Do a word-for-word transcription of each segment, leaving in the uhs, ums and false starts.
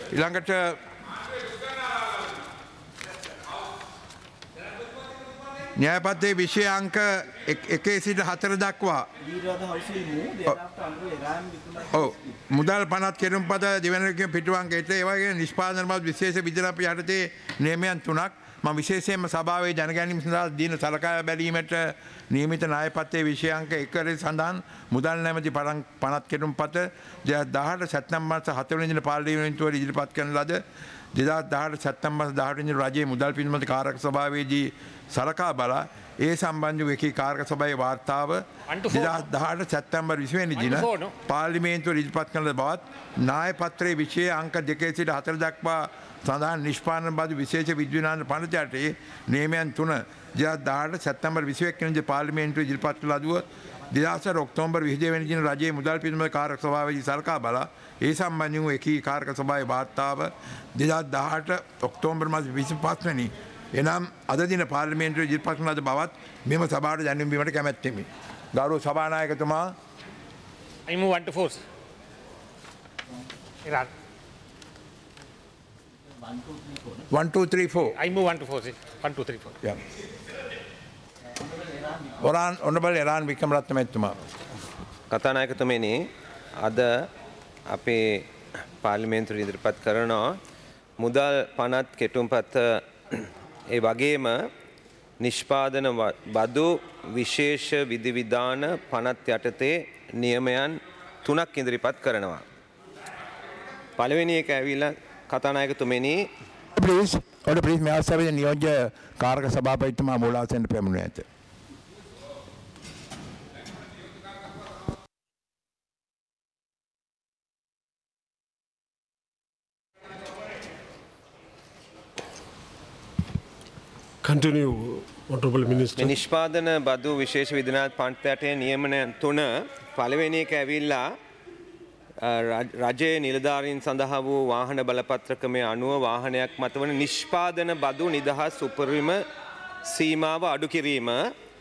ඊළඟට न्यायपत्रे विषय अंक එකේ සිට හතර දක්වා මුදල් පනත් කෙරුම්පත දෙවැනික පිටුවන්ක එට ඒ වගේ නිෂ්පාදන බව විශේෂ විජිලන්ත යටතේ නියමයන් තුනක් මම විශේෂයෙන්ම සභාවේ දැනගැනීම සඳහා දින සලකා බැලීමට නියමිත න්‍යායපත්‍රයේ විෂය අංක එකේ සඳහන් මුදල් නැමැති පනත් කෙරුම්පත දෙදහස් දහඅට සැප්තැම්බර් මාස හත වෙනි දින පාර්ලිමේන්තුවට ඉදිරිපත් කරන ලද දෙදහස් දහඅට සැප්තැම්බර් මාස දහඅට වෙනි දින රජයේ මුදල් පිළිබඳ කාරක සභාවේදී සලකා බලා ඒ සම්බන්ධ වූ එකී කාරක සභාවේ වාර්තාව දෙදහස් දහඅට සැප්තැම්බර් විසි වෙනි දින පාර්ලිමේන්තුවට ඉදිරිපත් කරන බවත් න්‍යාය පත්‍රයේ විෂය අංක දෙකේ සිට හතර දක්වා සඳහන් නිෂ්පාදන බදු විශේෂ විද්‍යුන්නාන පනත යටතේ නියමයන් තුන දෙදහස් දහඅට සැප්තැම්බර් විසි එක් වෙනි දින පාර්ලිමේන්තුවේ ඉදිරිපත් කළ ලදුව දෙදහස් හතර ඔක්තෝබර් විසි දෙක වෙනි දින රජයේ මුදල් පිළිබඳ කාරක සභාවේදී සලකා බලා ඒ සම්බන්ධ වූ එකී කාරක සභාවේ වාර්තාව දෙදහස් දහඅට ඔක්තෝබර් මාස විසි පහ වෙනි එනම් අද දින පාර්ලිමේන්තුවේ ඉදිරිපත් කරන ලද බවත් මෙම සභාවට දැනුම් දීමට කැමැත්තෙමි. ගෞරව සභානායකතුමා I move one to four. Iran. one two three four. I move one to four. one two three four. Yeah. Oran Honorable Iran Wickramaratne මැතිතුමා. කතානායකතුමනි අද අපේ පාර්ලිමේන්තුවේ ඉදිරිපත් කරන මුදල් පනත් කෙටුම්පත ඒ වගේම නිෂ්පාදන බදු විශේෂ විධිවිධාන පනත් යටතේ නියමයන් තුනක් ඉදිරිපත් කරනවා. පළවෙනි එක ඇවිල්ලා කතානායකතුමනි please order please මේ අවස්ථාවේ නියෝජ්‍ය කාරක සභාපතිතුමා මූලාසනයට පැමිණෙනු ඇත. Continue, Honorable Minister. නිෂ්පාදන බදු විශේෂ විධිනාත් පනත් යටතේ නියමන තුන පළවෙනි එක ඇවිල්ලා රජයේ නිලධාරීන් සඳහා වූ වාහන බලපත්‍රකමේ අනුව වාහනයක් මත වන නිෂ්පාදන බදු නිදහස් උපරිම සීමාව අඩු කිරීම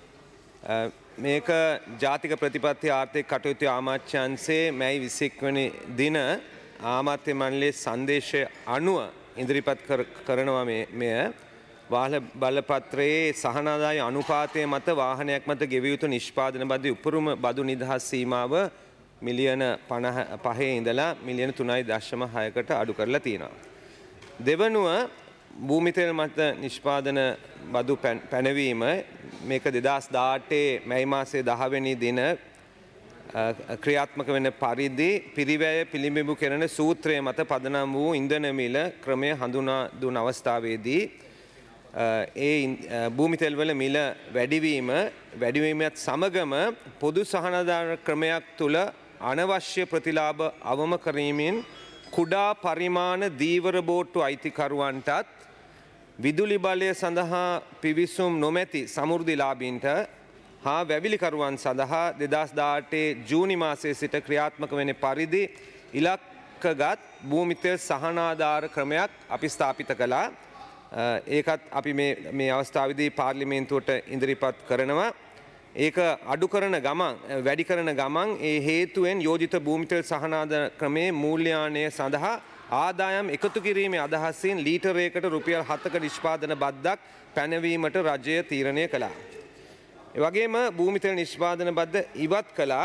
මේක ජාතික ප්‍රතිපත්ති ආර්ථික කටයුතු ආමාත්‍යාංශයේ මැයි විසි එක් වෙනි දින ආමාත්‍ය මණ්ඩලයේ සංදේශය අනුව ඉදිරිපත් කරනවා මෙය වාහන බලපත්‍රයේ සහනාදාය අනුපාතය මත වාහනයක් මත ගෙවිය යුතු නිෂ්පාදන බදු උපරිම බදු නිදහස් සීමාව මිලියන පහේ ඉඳලා මිලියන තුනයි දශම හයකට අඩු කරලා තියෙනවා. දෙවනුව භූමි තෙල් මත නිෂ්පාදන බදු පැනවීම මේක දෙදහස් දහඅටේ මැයි මාසයේ දහ වෙනි දින ක්‍රියාත්මක වෙන පරිදි පිරිවැය පිළිඹු කෙරෙන සූත්‍රය මත පදනම් වූ ඉන්ධන මිල ක්‍රමය හඳුනා දුන් අවස්ථාවේදී ඒ භූමි තෙල් වල මිල වැඩිවීම වැඩිවීමත් සමගම පොදු සහනාධාර ක්‍රමයක් තුල අනවශ්‍ය ප්‍රතිලාභ අවම කිරීමෙන් කුඩා පරිමාණ දීවර බෝට්ටු අයිතිකරුවන්ටත් විදුලි බලය සඳහා පිවිසුම් නොමැති සමෘද්ධිලාභීන්ට හා වැවිලිකරුවන් සඳහා දෙදහස් දහඅටේ ජූනි මාසයේ සිට ක්‍රියාත්මක වෙන පරිදි ඉලක්කගත් භූමි තෙල් සහනාධාර ක්‍රමයක් අපි ස්ථාපිත කළා. ඒකත් අපි මේ අවස්ථාවේදී පාර්ලිමේන්තුවට ඉදිරිපත් කරනවා. ඒක අඩු කරන ගමන් වැඩි කරන ගමන් ඒ හේතුවෙන් යෝජිත භූමි තෙල් සහනාධාර ක්‍රමයේ මූල්‍යායනය සඳහා ආදායම් එකතු කිරීමේ අදහසින් ලීටරයකට රුපියල් හතක නිෂ්පාදන බද්දක් පැනවීමට රජය තීරණය කළා. ඒ වගේම භූමි තෙල් නිෂ්පාදන බද්ද ඉවත් කළා.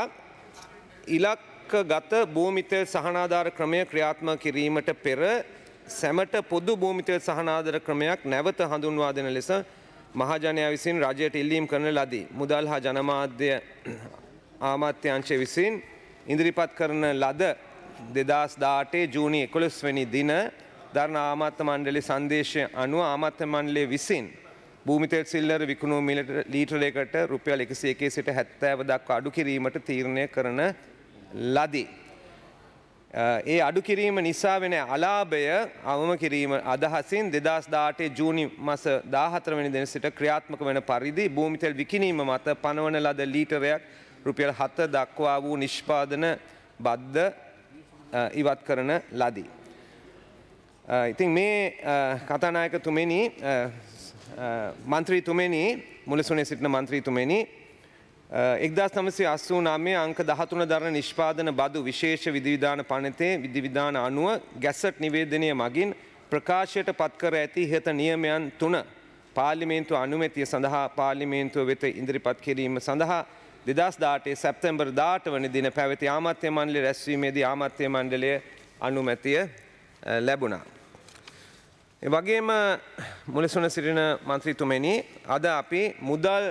ඉලක්කගත භූමි තෙල් සහනාධාර ක්‍රමය ක්‍රියාත්මක කිරීමට පෙර සැමට පොදු භූමි තෙල් සහනාධාර ක්‍රමයක් නැවත හඳුන්වා දෙන ලෙස මහජනයා විසින් රජයට ඉල්ලීම් කරන ලදී. මුදල් හා ජනමාධ්‍ය ආමාත්‍යාංශය විසින් ඉදිරිපත් කරන ලද දෙදහස් දහඅටේ ජූනි එකොළොස් වෙනි දින දරණ ආමාත්‍ය මණ්ඩලයේ සංදේශය අනුව ආමාත්‍ය මණ්ඩලය විසින් භූමි තෙල් සිල්ලර විකුණු මිලට ලීටරයකට රුපියල් එකසිය එකේ සිට හැත්තෑව දක්වා අඩු කිරීමට තීරණය කරන ලදී. ඒ අඩු කිරීම නිසා වෙන අලාභය අවම කිරීම අදහසින් දෙදහස් දහඅටේ ජූනි මාස දාහතර වෙනි දින සිට ක්‍රියාත්මක වන පරිදි භූමි තෙල් විකිණීම මත පනවන ලද ලීටරයක් රුපියල් හත දක්වා වූ නිෂ්පාදන බද්ද ඉවත් කරන ලදී. ඉතින් මේ කතානායකතුමනි මන්ත්‍රීතුමනි මුලසුනේ සිටින මන්ත්‍රීතුමනි එක්දාස් නවසිය අසූ නවය අංක දහතුන දරන නිෂ්පාදන බදු විශේෂ විධිවිධාන පනතේ විධිවිධාන අනුව ගැසට් නිවේදනය මගින් ප්‍රකාශයට පත්කර ඇති ඉහත නියමයන් තුන පාර්ලිමේන්තුව අනුමැතිය සඳහා පාර්ලිමේන්තුව වෙත ඉදිරිපත් කිරීම සඳහා දෙදස් දාහටේ සැප්තැම්බර් දාහට වන දින පැවති ආමත්‍ය මණ්ඩලය රැස්වීමේදී ආමත්‍ය මණ්ඩලය අනුමැතිය ලැබුණා. ඒ වගේම මුලසුන සිටින මන්ත්‍රීතුමනි අද අපි මුදල්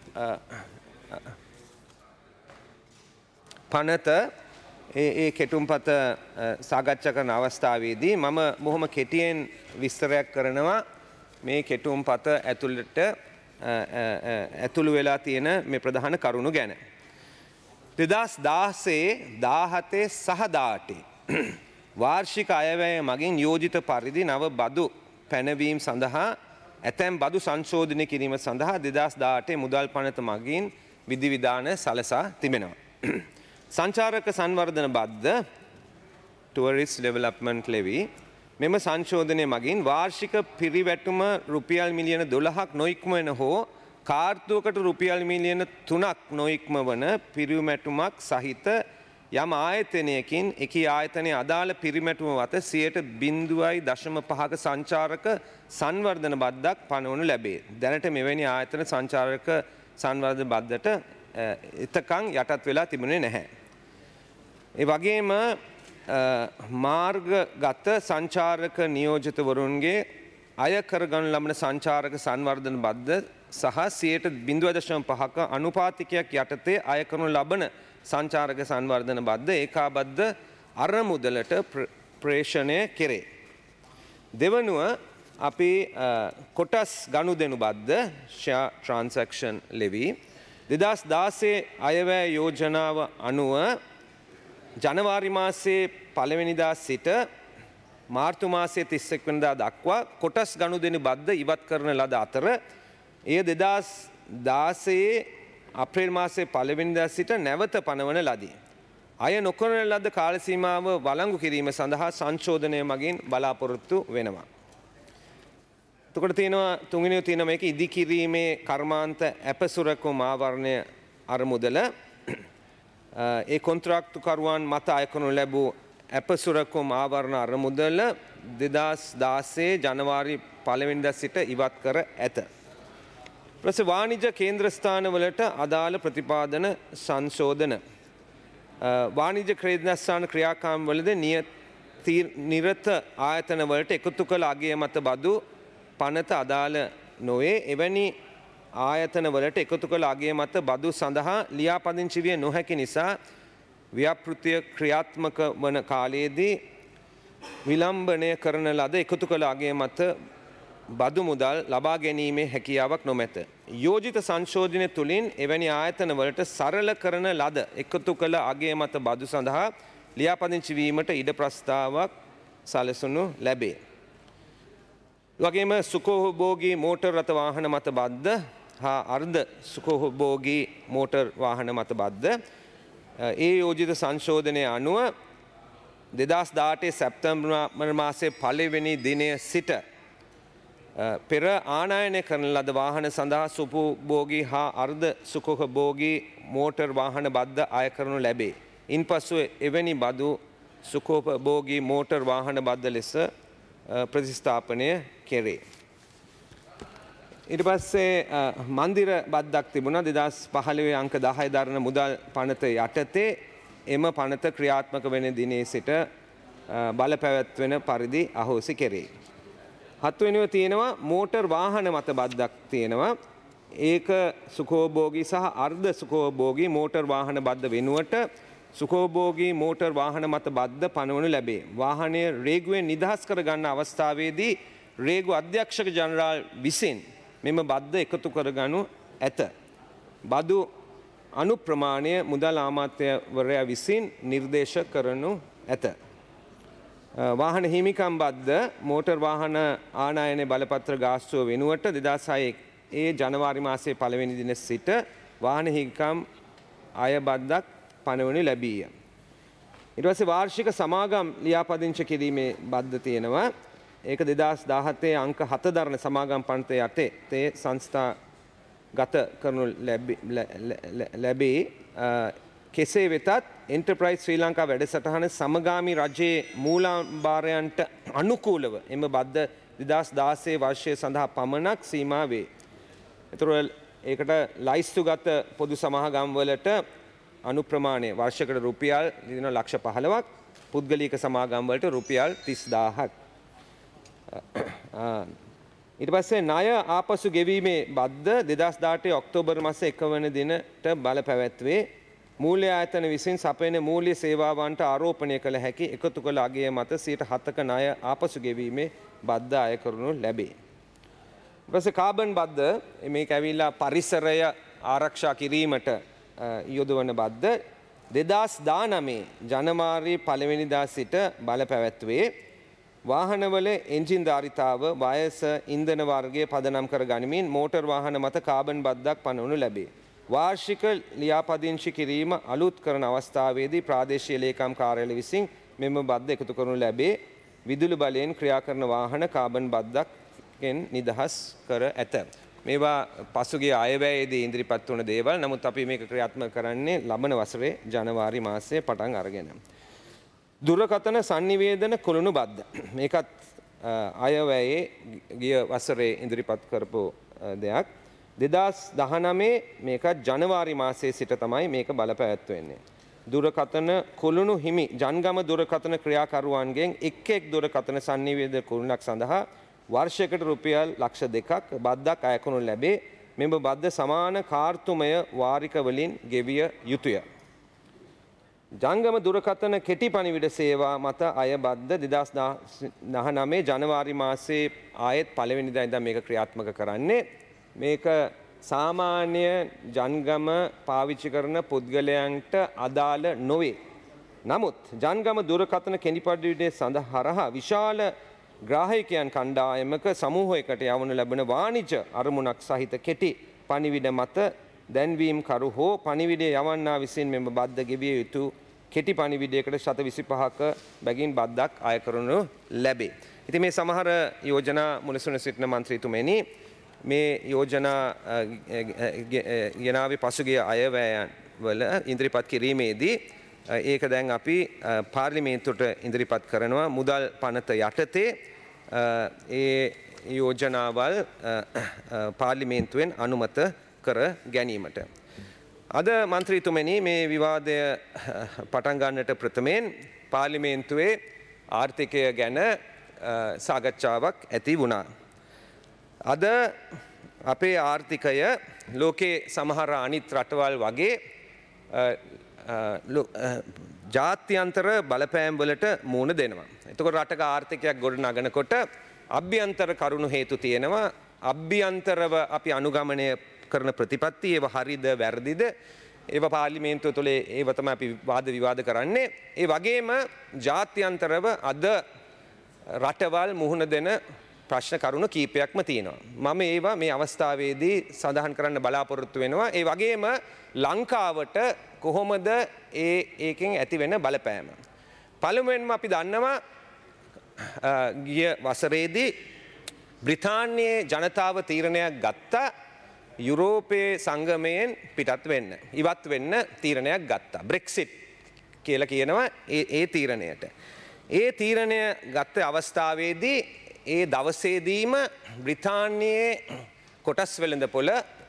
පනත ඒ කෙටුම්පත සාකච්ඡා කරන අවස්ථාවේදී මම බොහොම කෙටියෙන් විස්තරයක් කරනවා මේ කෙටුම්පත ඇතුළට ඇතුළු වෙලා තියෙන මේ ප්‍රධාන කරුණු ගැන. දෙදස් දාහසේ දාහතේ සහ දාහටේ වාර්ෂික අයවැය මගින් යෝජිත පරිදි නව බදු පැනවීම් සඳහා ඇතැම් බදු සංශෝධනය කිරීම සඳහා දෙදස් දාහටේ මුදල් පනත මගින් විධිවිධාන සලසා තිබෙනවා. සංචාරක සංවර්ධන බද්ද ටුවරිස්ට් ඩෙවලොප්මන්ට් ලෙවි මෙම සංශෝධනය මගින් වාර්ෂික පිරිවැටුම රුපියල් මිලියන දොළහක් නොඉක්මවන හෝ කාර්තුවකට රුපියල් මිලියන තුනක් නොඉක්ම වන පිරිවැටුමක් සහිත යම් ආයතනයකින් එකී ආයතනයේ අදාළ පිරිමැටුම වත සියයට බිංදුවයි දශම පහක සංචාරක සංවර්ධන බද්දක් පනවනු ලැබේ. දැනට මෙවැනි ආයතන සංචාරක සංවර්ධන බද්දට එතකන් යටත් වෙලා තිබුණේ නැහැ. ඒ වගේම මාර්ගගත සංචාරක නියෝජිතවරුන්ගේ අය කරගනු ලබන සංචාරක සංවර්ධන බද්ද සහ සියයට බිංදුව දශම පහක අනුපාතිකයක් යටතේ අය කරනු ලබන සංචාරක සංවර්ධන බද්ද ඒකාබද්ධ අරමුදලට ප්‍රේෂණය කෙරේ. දෙවනුව අපි කොටස් ගනුදෙනු බද්ද ෂෙයා ට්‍රාන්සැක්ෂන් ලෙවි දෙදස් දාහේ අයවැය යෝජනාව අනුව ජනවාරි මාසයේ පළවෙනිදා සිට මාර්තු මාසයේ තිස්සෙක් වෙනිදා දක්වා කොටස් ගනුදෙනු බද්ද ඉවත් කරන ලද අතර එය දෙදස් දාහේ අප්‍රේල් මාසයේ පළවෙනිදා සිට නැවත පනවන ලදී. අය නොකරන ලද කාල සීමාව වළංගු කිරීම සඳහා සංශෝධනය මගින් බලාපොරොත්තු වෙනවා. එතකොට තියෙනවා තුන්වෙනිව තියෙන මේක ඉදිකිරීමේ කර්මාන්ත ඇපසුරකම ආවරණය අරමුදල ඒ කොන්ත්‍රාක්තුකරුවන් මත අය කරනු ලැබූ ඇපසුරකම ආවරණ අරමුදල දෙදස් දාහේ ජනවාරි පළවෙනිදා සිට ඉවත් කර ඇත. ප්‍රස වාණිජ කේන්ද්‍රස්ථානවලට අදාළ ප්‍රතිපාදන සංශෝධන වාණිජ ක්‍රේදනස්ථාන ක්‍රියාකාමවලද නිරත ආයතනවලට එකතු කළ අගය මත බදු පනත අදාළ නොවේ. එවැනි ආයතනවලට එකතු කළ අගය මත බදු සඳහා ලියාපදිංචි විය නොහැකි නිසා ව්‍යාපෘතිය ක්‍රියාත්මක වන කාලයේදී විලම්බනය කරන ලද එකතු කළ අගය මත බදු මුදල් ලබා ගැනීමේ හැකියාවක් නොමැත. යෝජිත සංශෝධනය තුළින් එවැනි ආයතනවලට සරල කරන ලද එකතු කළ අගය මත බදු සඳහා ලියාපදිංචි වීමට ඉඩ ප්‍රස්ථාවක් සලසනු ලැබේ. වගේම සුඛෝපභෝගී මෝටර් රථ වාහන මත බද්ද හා අර්ධ සුඛෝපභෝගී මෝටර් වාහන මත බද්ද ඒ යෝජිත සංශෝධනය අනුව දෙදස් දාහේ සැප්තැම්බර් මාසයේ පළවෙනි දිනය සිට පෙර ආනයනය කරන ලද වාහන සඳහා සුඛෝපභෝගී හා අර්ධ සුඛෝපභෝගී මෝටර් වාහන බද්ද අය කරනු ලැබේ. ඉන්පසු එවැනි බදු සුඛෝපභෝගී මෝටර් වාහන බද්ද ලෙස ප්‍රතිස්ථාපනය කෙරේ. ඊට පස්සේ මන්දිර බද්දක් තිබුණා දෙදස් පහළොව අංක දහය දරන මුදල් පනත යටතේ එම පනත ක්‍රියාත්මක වෙන දිනේ සිට බලපැවැත්වෙන පරිදි අහෝසි කෙරේ. හත්වෙනිව තියෙනවා මෝටර් වාහන මත බද්දක් තියෙනවා. ඒක සුඛෝපභෝගී සහ අර්ධ සුඛෝපභෝගී මෝටර් වාහන බද්ද වෙනුවට සුඛෝපභෝගී මෝටර් වාහන මත බද්ද පනවනු ලැබේ. වාහනය රේගුවෙන් නිදහස් කර ගන්න අවස්ථාවේදී රේගු අධ්‍යක්ෂක ජනරාල් විසින් මෙම බද්ද එකතු කරගනු ඇත. බදු අනුප්‍රමාණය මුදල් ආමාත්‍යවරයා විසින් නිර්දේශ කරනු ඇත. වාහන හිමිකම් බද්ද මෝටර් වාහන ආනයන බලපත්‍ර ගාස්තුව වෙනුවට දෙදස් හය ඒ ජනවාරි මාසයේ පළවෙනි දින සිට වාහන හිමිකම් අය බද්දක් පනවනු ලැබීය. ඊට පස්සේ වාර්ෂික සමාගම් ලියාපදිංචි කිරීමේ බද්ද තියෙනවා. ඒක දෙදස් දාහතේ අංක හත දරන සමාගම් පනත යටතේ සංස්ථා ගත කරනු ලැබේ. කෙසේ වෙතත් එන්ටර්ප්‍රයිස් ශ්‍රී ලංකා වැඩසටහන සමගාමී රජයේ මූලාම්භාරයන්ට අනුකූලව එම බද්ධ දෙදහස් දාසය වර්ෂය සඳහා පමණක් සීමා වේ. එතකොට ඒකට ලයිස්තුගත පොදු සමාගම්වලට අනුප්‍රමාණය වර්ෂයකට රුපියල් දින ලක්ෂ පහළොවක්, පුද්ගලික සමාගම්වලට රුපියල් තිස් දාහක්. ඊට පස්සේ ණය ආපසු ගෙවීමේ බද්ධ දෙදහස් දාහට ඔක්තෝබර් මාස එක වන දිනට බල පැවැත්වේ. මූල්‍ය ආයතන විසින් සපයන මූල්‍ය සේවාවන්ට ආරෝපණය කළ හැකි එකතු කළ අගය මත සියයට හතක ණය ආපසු ගෙවීමේ බද්ධ අය කරනු ලැබේ. ඊට පස්සේ කාබන් බද්ධ මේක ඇවිල්ලා පරිසරය ආරක්ෂා කිරීමට යොදවන බද්ධ දෙදහස් දානවය ජනවාරි පළවෙනිදා සිට බල පැවැත්වේ. වාහනවල එන්ජින් ධාරිතාව වයස ඉන්ධන වර්ගය පදනම් කර ගනිමින් මෝටර් වාහන මත කාබන් බද්දක් පනවනු ලැබේ. වාර්ෂික ලියාපදිංචි කිරීම අලුත් කරන අවස්ථාවේදී ප්‍රාදේශීය ලේකම් කාර්යාලය විසින් මෙම බද්ද එකතු කරනු ලැබේ. විදුලි බලයෙන් ක්‍රියා කරන වාහන කාබන් බද්දක්ෙන් නිදහස් කර ඇත. මේවා පසුගිය අයවැයේදී ඉදිරිපත් වුණ දේවල්. නමුත් අපි මේක ක්‍රියාත්මක කරන්නේ ලබන වසරේ ජනවාරි මාසයේ පටන් අරගෙන. දුරකථන sannivedana කුළුණු බද්ද. මේකත් අයවැයේ ගිය වසරේ ඉදිරිපත් කරපු දෙයක්. දෙදහස් දහනවය මේකත් ජනවාරි මාසයේ සිට තමයි මේක බලපැවැත්වෙන්නේ. දුරකථන කුළුණු හිමි ජංගම දුරකථන ක්‍රියාකරුවන්ගෙන් එක් එක් දුරකථන sannivedana කුළුණක් සඳහා වර්ෂයකට රුපියල් ලක්ෂ දෙකක් බද්දක් අය කරනු ලැබේ. මෙම බද්ද සමාන කාර්තුමය වාරික වලින් ගෙවිය යුතුය. ජංගම දුරකථන කෙටි පණිවිඩ සේවා මත අය බද්ද දෙදහස් දහනවය ජනවාරි මාසයේ ආයෙත් පළවෙනිදා ඉඳන් මේක ක්‍රියාත්මක කරන්නේ. මේක සාමාන්‍ය ජංගම පාවිච්චි කරන පුද්ගලයන්ට අදාළ නොවේ. නමුත් ජංගම දුරකථන කෙටි පණිවිඩය සඳහා හරහා විශාල ග්‍රාහකයන් කණ්ඩායමක සමූහයකට යවනු ලැබෙන වාණිජ අරමුණක් සහිත කෙටි පණිවිඩ මත දැන්වීම් කරු හෝ පණිවිඩය යවන්නා විසින් මෙම බද්ද ගෙවිය යුතු කෙටි පණිවිඩයකට ශත විසිපහක බැගින් බද්දක් අය කරනු ලැබේ. ඉතින් මේ සමහර යෝජනා මුලසුන සිටින මන්ත්‍රීතුමනි මේ යෝජනා ගෙනාවේ පසුගිය අයවැයන් වල ඉදිරිපත් කිරීමේදී ඒක දැන් අපි පාර්ලිමේන්තුවට ඉදිරිපත් කරනවා මුදල් පනත යටතේ ඒ යෝජනාවල් පාර්ලිමේන්තුවෙන් අනුමත කර ගැනීමට. අද මන්ත්‍රීතුමනි මේ විවාදය පටන් ගන්නට ප්‍රථමයෙන් පාර්ලිමේන්තුවේ ආර්ථිකය ගැන සාකච්ඡාවක් ඇති වුණා. අද අපේ ආර්ථිකය ලෝකේ සමහර අනිත් රටවල් වගේ ජාත්‍යන්තර බලපෑම් වලට මුහුණ දෙනවා. එතකොට රටක ආර්ථිකයක් ගොඩනගනකොට අභ්‍යන්තර කරුණු හේතු තියෙනවා. අභ්‍යන්තරව අපි අනුගමනය කරන ප්‍රතිපත්ති ඒව හරිද වැරදිද ඒව පාර්ලිමේන්තුව තුළ ඒව තමයි අපි වාද විවාද කරන්නේ. ඒ වගේම ජාත්‍යන්තරව අද රටවල් මුහුණ දෙන ප්‍රශ්න කරුණු කීපයක්ම තියෙනවා. මම ඒවා මේ අවස්ථාවේදී සඳහන් කරන්න බලාපොරොත්තු වෙනවා. ඒ වගේම ලංකාවට කොහොමද ඒ ඒකෙන් ඇති වෙන බලපෑම. පළමුවෙන්ම අපි දන්නවා ගිය වසරේදී බ්‍රිතාන්‍යයේ ජනතාව තීරණයක් ගත්තා යුරෝපයේ සංගමයෙන් පිටත් වෙන්න. ඉවත් වෙන්න තීරණයක් ගත්තා. බ්‍රෙක්සිට් කියලා කියනවා ඒ ඒ තීරණයට. ඒ තීරණය ගත්ත අවස්ථාවේදී ඒ දවසේදීම බ්‍රිතාන්‍යයේ කොටස් වෙළඳපොළ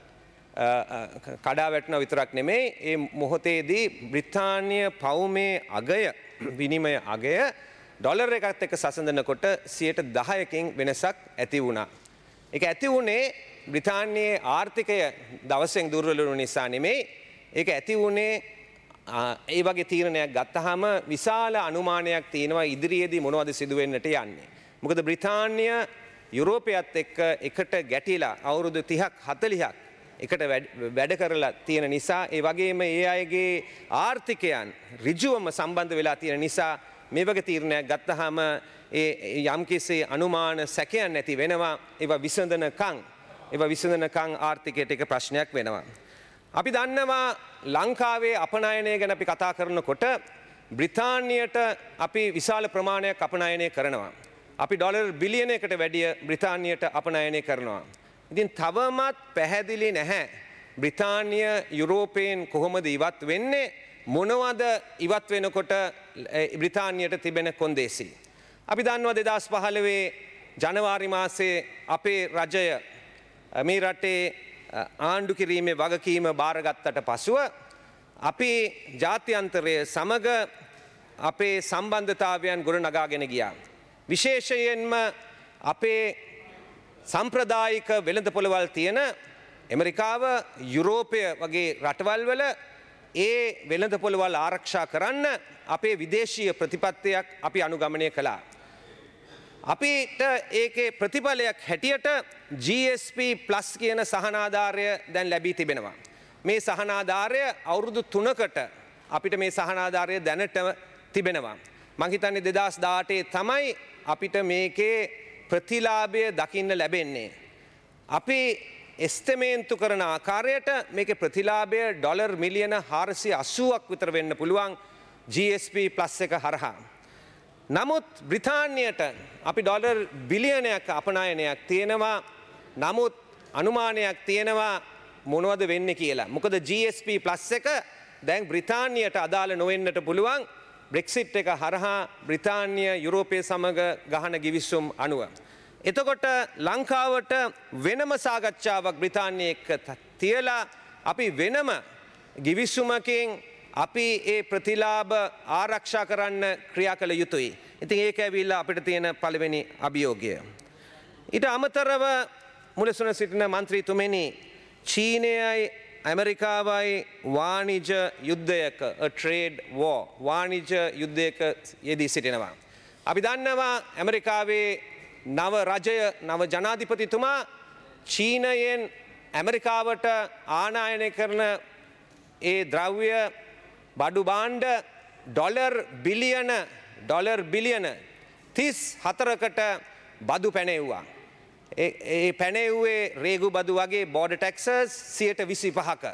කඩා වැටෙනවා විතරක් නෙමෙයි ඒ මොහොතේදී බ්‍රිතාන්‍ය පවුමේ අගය විනිමය අගය ඩොලර් එකත් එක්ක සසඳනකොට සියයට දහයකින් වෙනසක් ඇති වුණා. ඒක ඇති වුණේ බ්‍රිතාන්‍යයේ ආර්ථිකය දවසෙන් දුර්වල වුණ නිසා නෙමෙයි. ඒක ඇති වුණේ ඒ වගේ තීරණයක් ගත්තාම විශාල අනුමානයක් තියෙනවා ඉදිරියේදී මොනවද සිදු වෙන්නට යන්නේ. මොකද බ්‍රිතාන්‍ය යුරෝපයත් එක්ක එකට ගැටිලා අවුරුදු තිහක් හතළිහක් එකට වැඩ කරලා තියෙන නිසා ඒ වගේම ඒ අයගේ ආර්ථිකයන් ඍජුවම සම්බන්ධ වෙලා තියෙන නිසා මේ වගේ තීරණයක් ගත්තාම ඒ යම්කිසි අනුමාන සැකයන් නැති වෙනවා. ඒවා විසඳනකම් ඒවා විසඳනකම් ආර්ථිකයට එක ප්‍රශ්නයක් වෙනවා. අපි දන්නවා ලංකාවේ අපනයනය ගැන අපි කතා කරනකොට බ්‍රිතාන්‍යයට අපි විශාල ප්‍රමාණයක් අපනයනය කරනවා. අපි ඩොලර් බිලියනයකට වැඩිය බ්‍රිතාන්‍යයට අපනයනය කරනවා. ඉතින් තවමත් පැහැදිලි නැහැ බ්‍රිතාන්‍ය යුරෝපයෙන් කොහොමද ඉවත් වෙන්නේ මොනවද ඉවත් වෙනකොට බ්‍රිතාන්‍යයට තිබෙන කොන්දේසි. අපි දන්නවා දෙදහස් පහළොවේ ජනවාරි මාසයේ අපේ රජය මේ රටේ ආණ්ඩු කිරීමේ වගකීම බාරගත්තට පසුව අපි ජාත්‍යන්තරය සමග අපේ සම්බන්ධතාවයන් ගොඩනගාගෙන ගියා. විශේෂයෙන්ම අපේ සම්ප්‍රදායික වෙළඳ පොළවල් තියෙන ඇමරිකාව යුරෝපය වගේ රටවල් වල ඒ වෙළඳ පොළවල් ආරක්ෂා කරන්න අපේ විදේශීය ප්‍රතිපත්තියක් අපි අනුගමනය කළා. අපිට ඒකේ ප්‍රතිඵලයක් හැටියට ජී එස් පී ප්ලස් කියන සහනාධාරය දැන් ලැබී තිබෙනවා. මේ සහනාධාරය අවුරුදු තුනකට අපිට මේ සහනාධාරය දැනට තිබෙනවා. මං හිතන්නේ දෙදහස් දාහටේ තමයි අපිට මේකේ ප්‍රතිලාභය දකින්න ලැබෙන්නේ. අපි එස්තමේන්තු කරන ආකාරයට මේකේ ප්‍රතිලාභය ඩොලර් මිලියන හාරසිය අසූවක් විතර වෙන්න පුළුවන් ජී එස් පී ප්ලස් එක හරහා. නමුත් බ්‍රිතාන්‍යයට අපි ඩොලර් බිලියනයක් අපනයනයක් තියෙනවා. නමුත් අනුමානයක් තියෙනවා මොනවද වෙන්නේ කියලා. මොකද ජී එස් පී ප්ලස් එක දැන් බ්‍රිතාන්‍යයට අදාළ නොවෙන්නට පුළුවන් බ්‍රෙක්සිට් එක හරහා බ්‍රිතාන්‍ය යුරෝපය සමග ගහන ගිවිසුම් අනුව. එතකොට ලංකාවට වෙනම සාකච්ඡාවක් බ්‍රිතාන්‍ය එක්ක තියලා අපි වෙනම ගිවිසුමකින් අපි ඒ ප්‍රතිලාභ ආරක්ෂා කරන්න ක්‍රියා කළ යුතුයි. ඉතින් ඒක ඇවිල්ලා අපිට තියෙන පළවෙනි අභියෝගය. ඊට අමතරව මුලසුන සිටින මන්ත්‍රීතුමනි චීනයයි ඇමරිකාවයි වාණිජ යුද්ධයක ට්‍රේඩ් වෝ වාණිජ යුද්ධයක යෙදී සිටිනවා. අපි දන්නවා ඇමරිකාවේ නව රජය නව ජනාධිපතිතුමා චීනයෙන් ඇමරිකාවට ආනායනය කරන ඒ ද්‍රව්‍ය බඩු බාණ්ඩ ඩොලර් බිලියන ඩොලර් බිලියන තිස් හතරකට බදු පැනෙව්වා. ඒ පැනෙව්වේ රේගු බදු වගේ බෝඩ ටැක්සස් සියයට විසි පහක.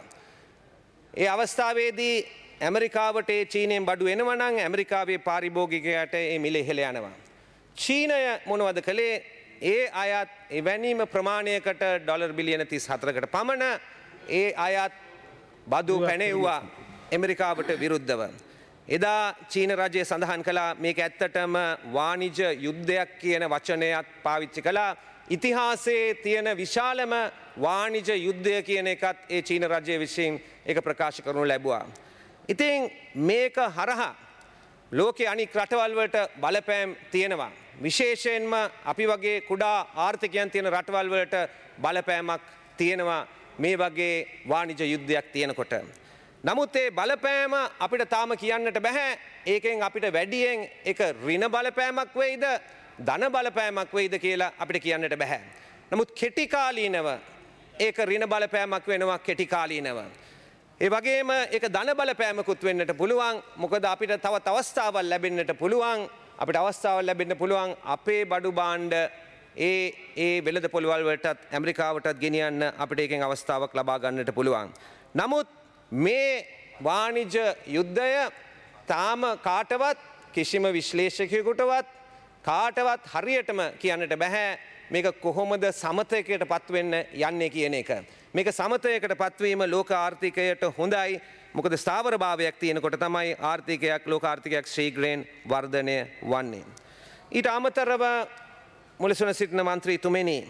ඒ අවස්ථාවේදී ඇමරිකාවට චීනයෙන් බඩු එනවනං ඇමරිකාවේ පාරිභෝගිකයට ඒ මිල ඉහළ යනවා. චීනය මොනවද කළේ ඒ අයත් එවැනිම ප්‍රමාණයකට ඩොලර් බිලියන තිස් හතරකට පමණ ඒ අයත් බදු පැනෙව්වා ඇමරිකාවට විරුද්ධව. එදා චීන රජය සඳහන් කළා මේක ඇත්තටම වාණිජ යුද්ධයක් කියන වචනයත් පාවිච්චි කළා. ඉතිහාසයේ තියෙන විශාලම වාණිජ යුද්ධය කියන එකත් ඒ චීන රජය විසින් ඒක ප්‍රකාශ කරනු ලැබුවා. ඉතින් මේක හරහා ලෝකයේ අනික් රටවල් වලට බලපෑම් තියෙනවා. විශේෂයෙන්ම අපි වගේ කුඩා ආර්ථිකයන් තියෙන රටවල් වලට බලපෑමක් තියෙනවා මේ වගේ වාණිජ යුද්ධයක් තියෙනකොට. නමුත් ඒ බලපෑම අපිට තාම කියන්නට බෑ. ඒකෙන් අපිට වැඩියෙන් එක ඍණ බලපෑමක් වෙයිද ධන බලපෑමක් වෙයිද කියලා අපිට කියන්නට බෑ. නමුත් කෙටි කාලීනව ඒක ඍණ බලපෑමක් වෙනවා කෙටි කාලීනව. ඒ වගේම ඒක ධන බලපෑමකුත් වෙන්නට පුළුවන්. මොකද අපිට තවත් අවස්ථාවක් ලැබෙන්නට පුළුවන්. අපිට අවස්ථාවක් ලැබෙන්න පුළුවන් අපේ බඩු භාණ්ඩ ඒ ඒ වෙළඳ පොළවල් වලටත් ඇමරිකාවටත් ගෙනියන්න අපිට ඒකෙන් අවස්ථාවක් ලබා ගන්නට පුළුවන්. නමුත් මේ වාණිජ යුද්ධය තාම කාටවත් කිසිම විශ්ලේෂකයෙකුටවත් කාටවත් හරියටම කියන්නට බෑ මේක කොහොමද සමතයකට පත්වෙන්න යන්නේ කියන එක. මේක සමතයකට පත්වීම ලෝක ආර්ථිකයට හොඳයි. මොකද ස්ථාවර භාවයක් තියෙනකොට තමයි ආර්ථිකයක් ලෝක ආර්ථිකයක් ශීඝ්‍රයෙන් වර්ධනය වන්නේ. ඊට අමතරව මුලසුන සිටින මන්ත්‍රීතුමනි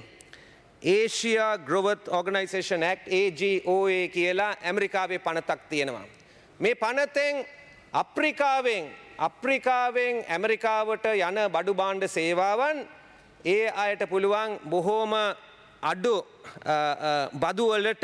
Asia Growth Organization Act A G O A කියලා ඇමරිකාවේ පනතක් තියෙනවා. මේ පනතෙන් අප්‍රිකාවෙන් අප්‍රිකාවෙන් ඇමරිකාවට යන බඩු භාණ්ඩ සේවාවන් ඒ අයට පුළුවන් බොහෝම අඩු බදු වලට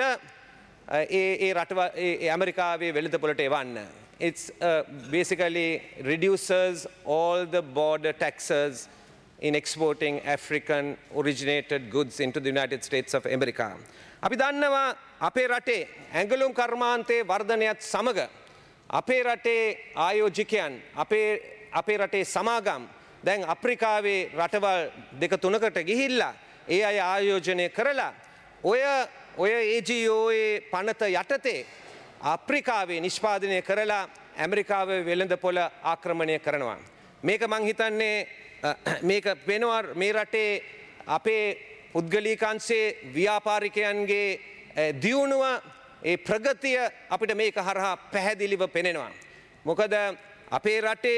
ඒ රටව ඇමරිකාවේ වෙළඳ පොළට එවන්න. It's uh, basically reduces all the border taxes in exporting African originated goods into the United States of America. අපි දන්නවා අපේ රටේ ඇඟලුම් කර්මාන්තයේ වර්ධනයත් සමග අපේ රටේ ආයෝජකයන් අපේ අපේ රටේ සමාගම් දැන් අප්‍රිකාවේ රටවල් දෙක තුනකට ගිහිල්ලා ඒ අය ආයෝජනය කරලා ඔය ඔය A G O A පනත යටතේ අප්‍රිකාවේ නිෂ්පාදනය කරලා ඇමරිකාවේ වෙළඳ පොළ ආක්‍රමණය කරනවා. මේක මං හිතන්නේ මේක වෙනවා මේ රටේ අපේ පුද්ගලීකාංශයේ ව්‍යාපාරිකයන්ගේ දියුණුව ඒ ප්‍රගතිය අපිට මේක හරහා පැහැදිලිව පෙනෙනවා. මොකද අපේ රටේ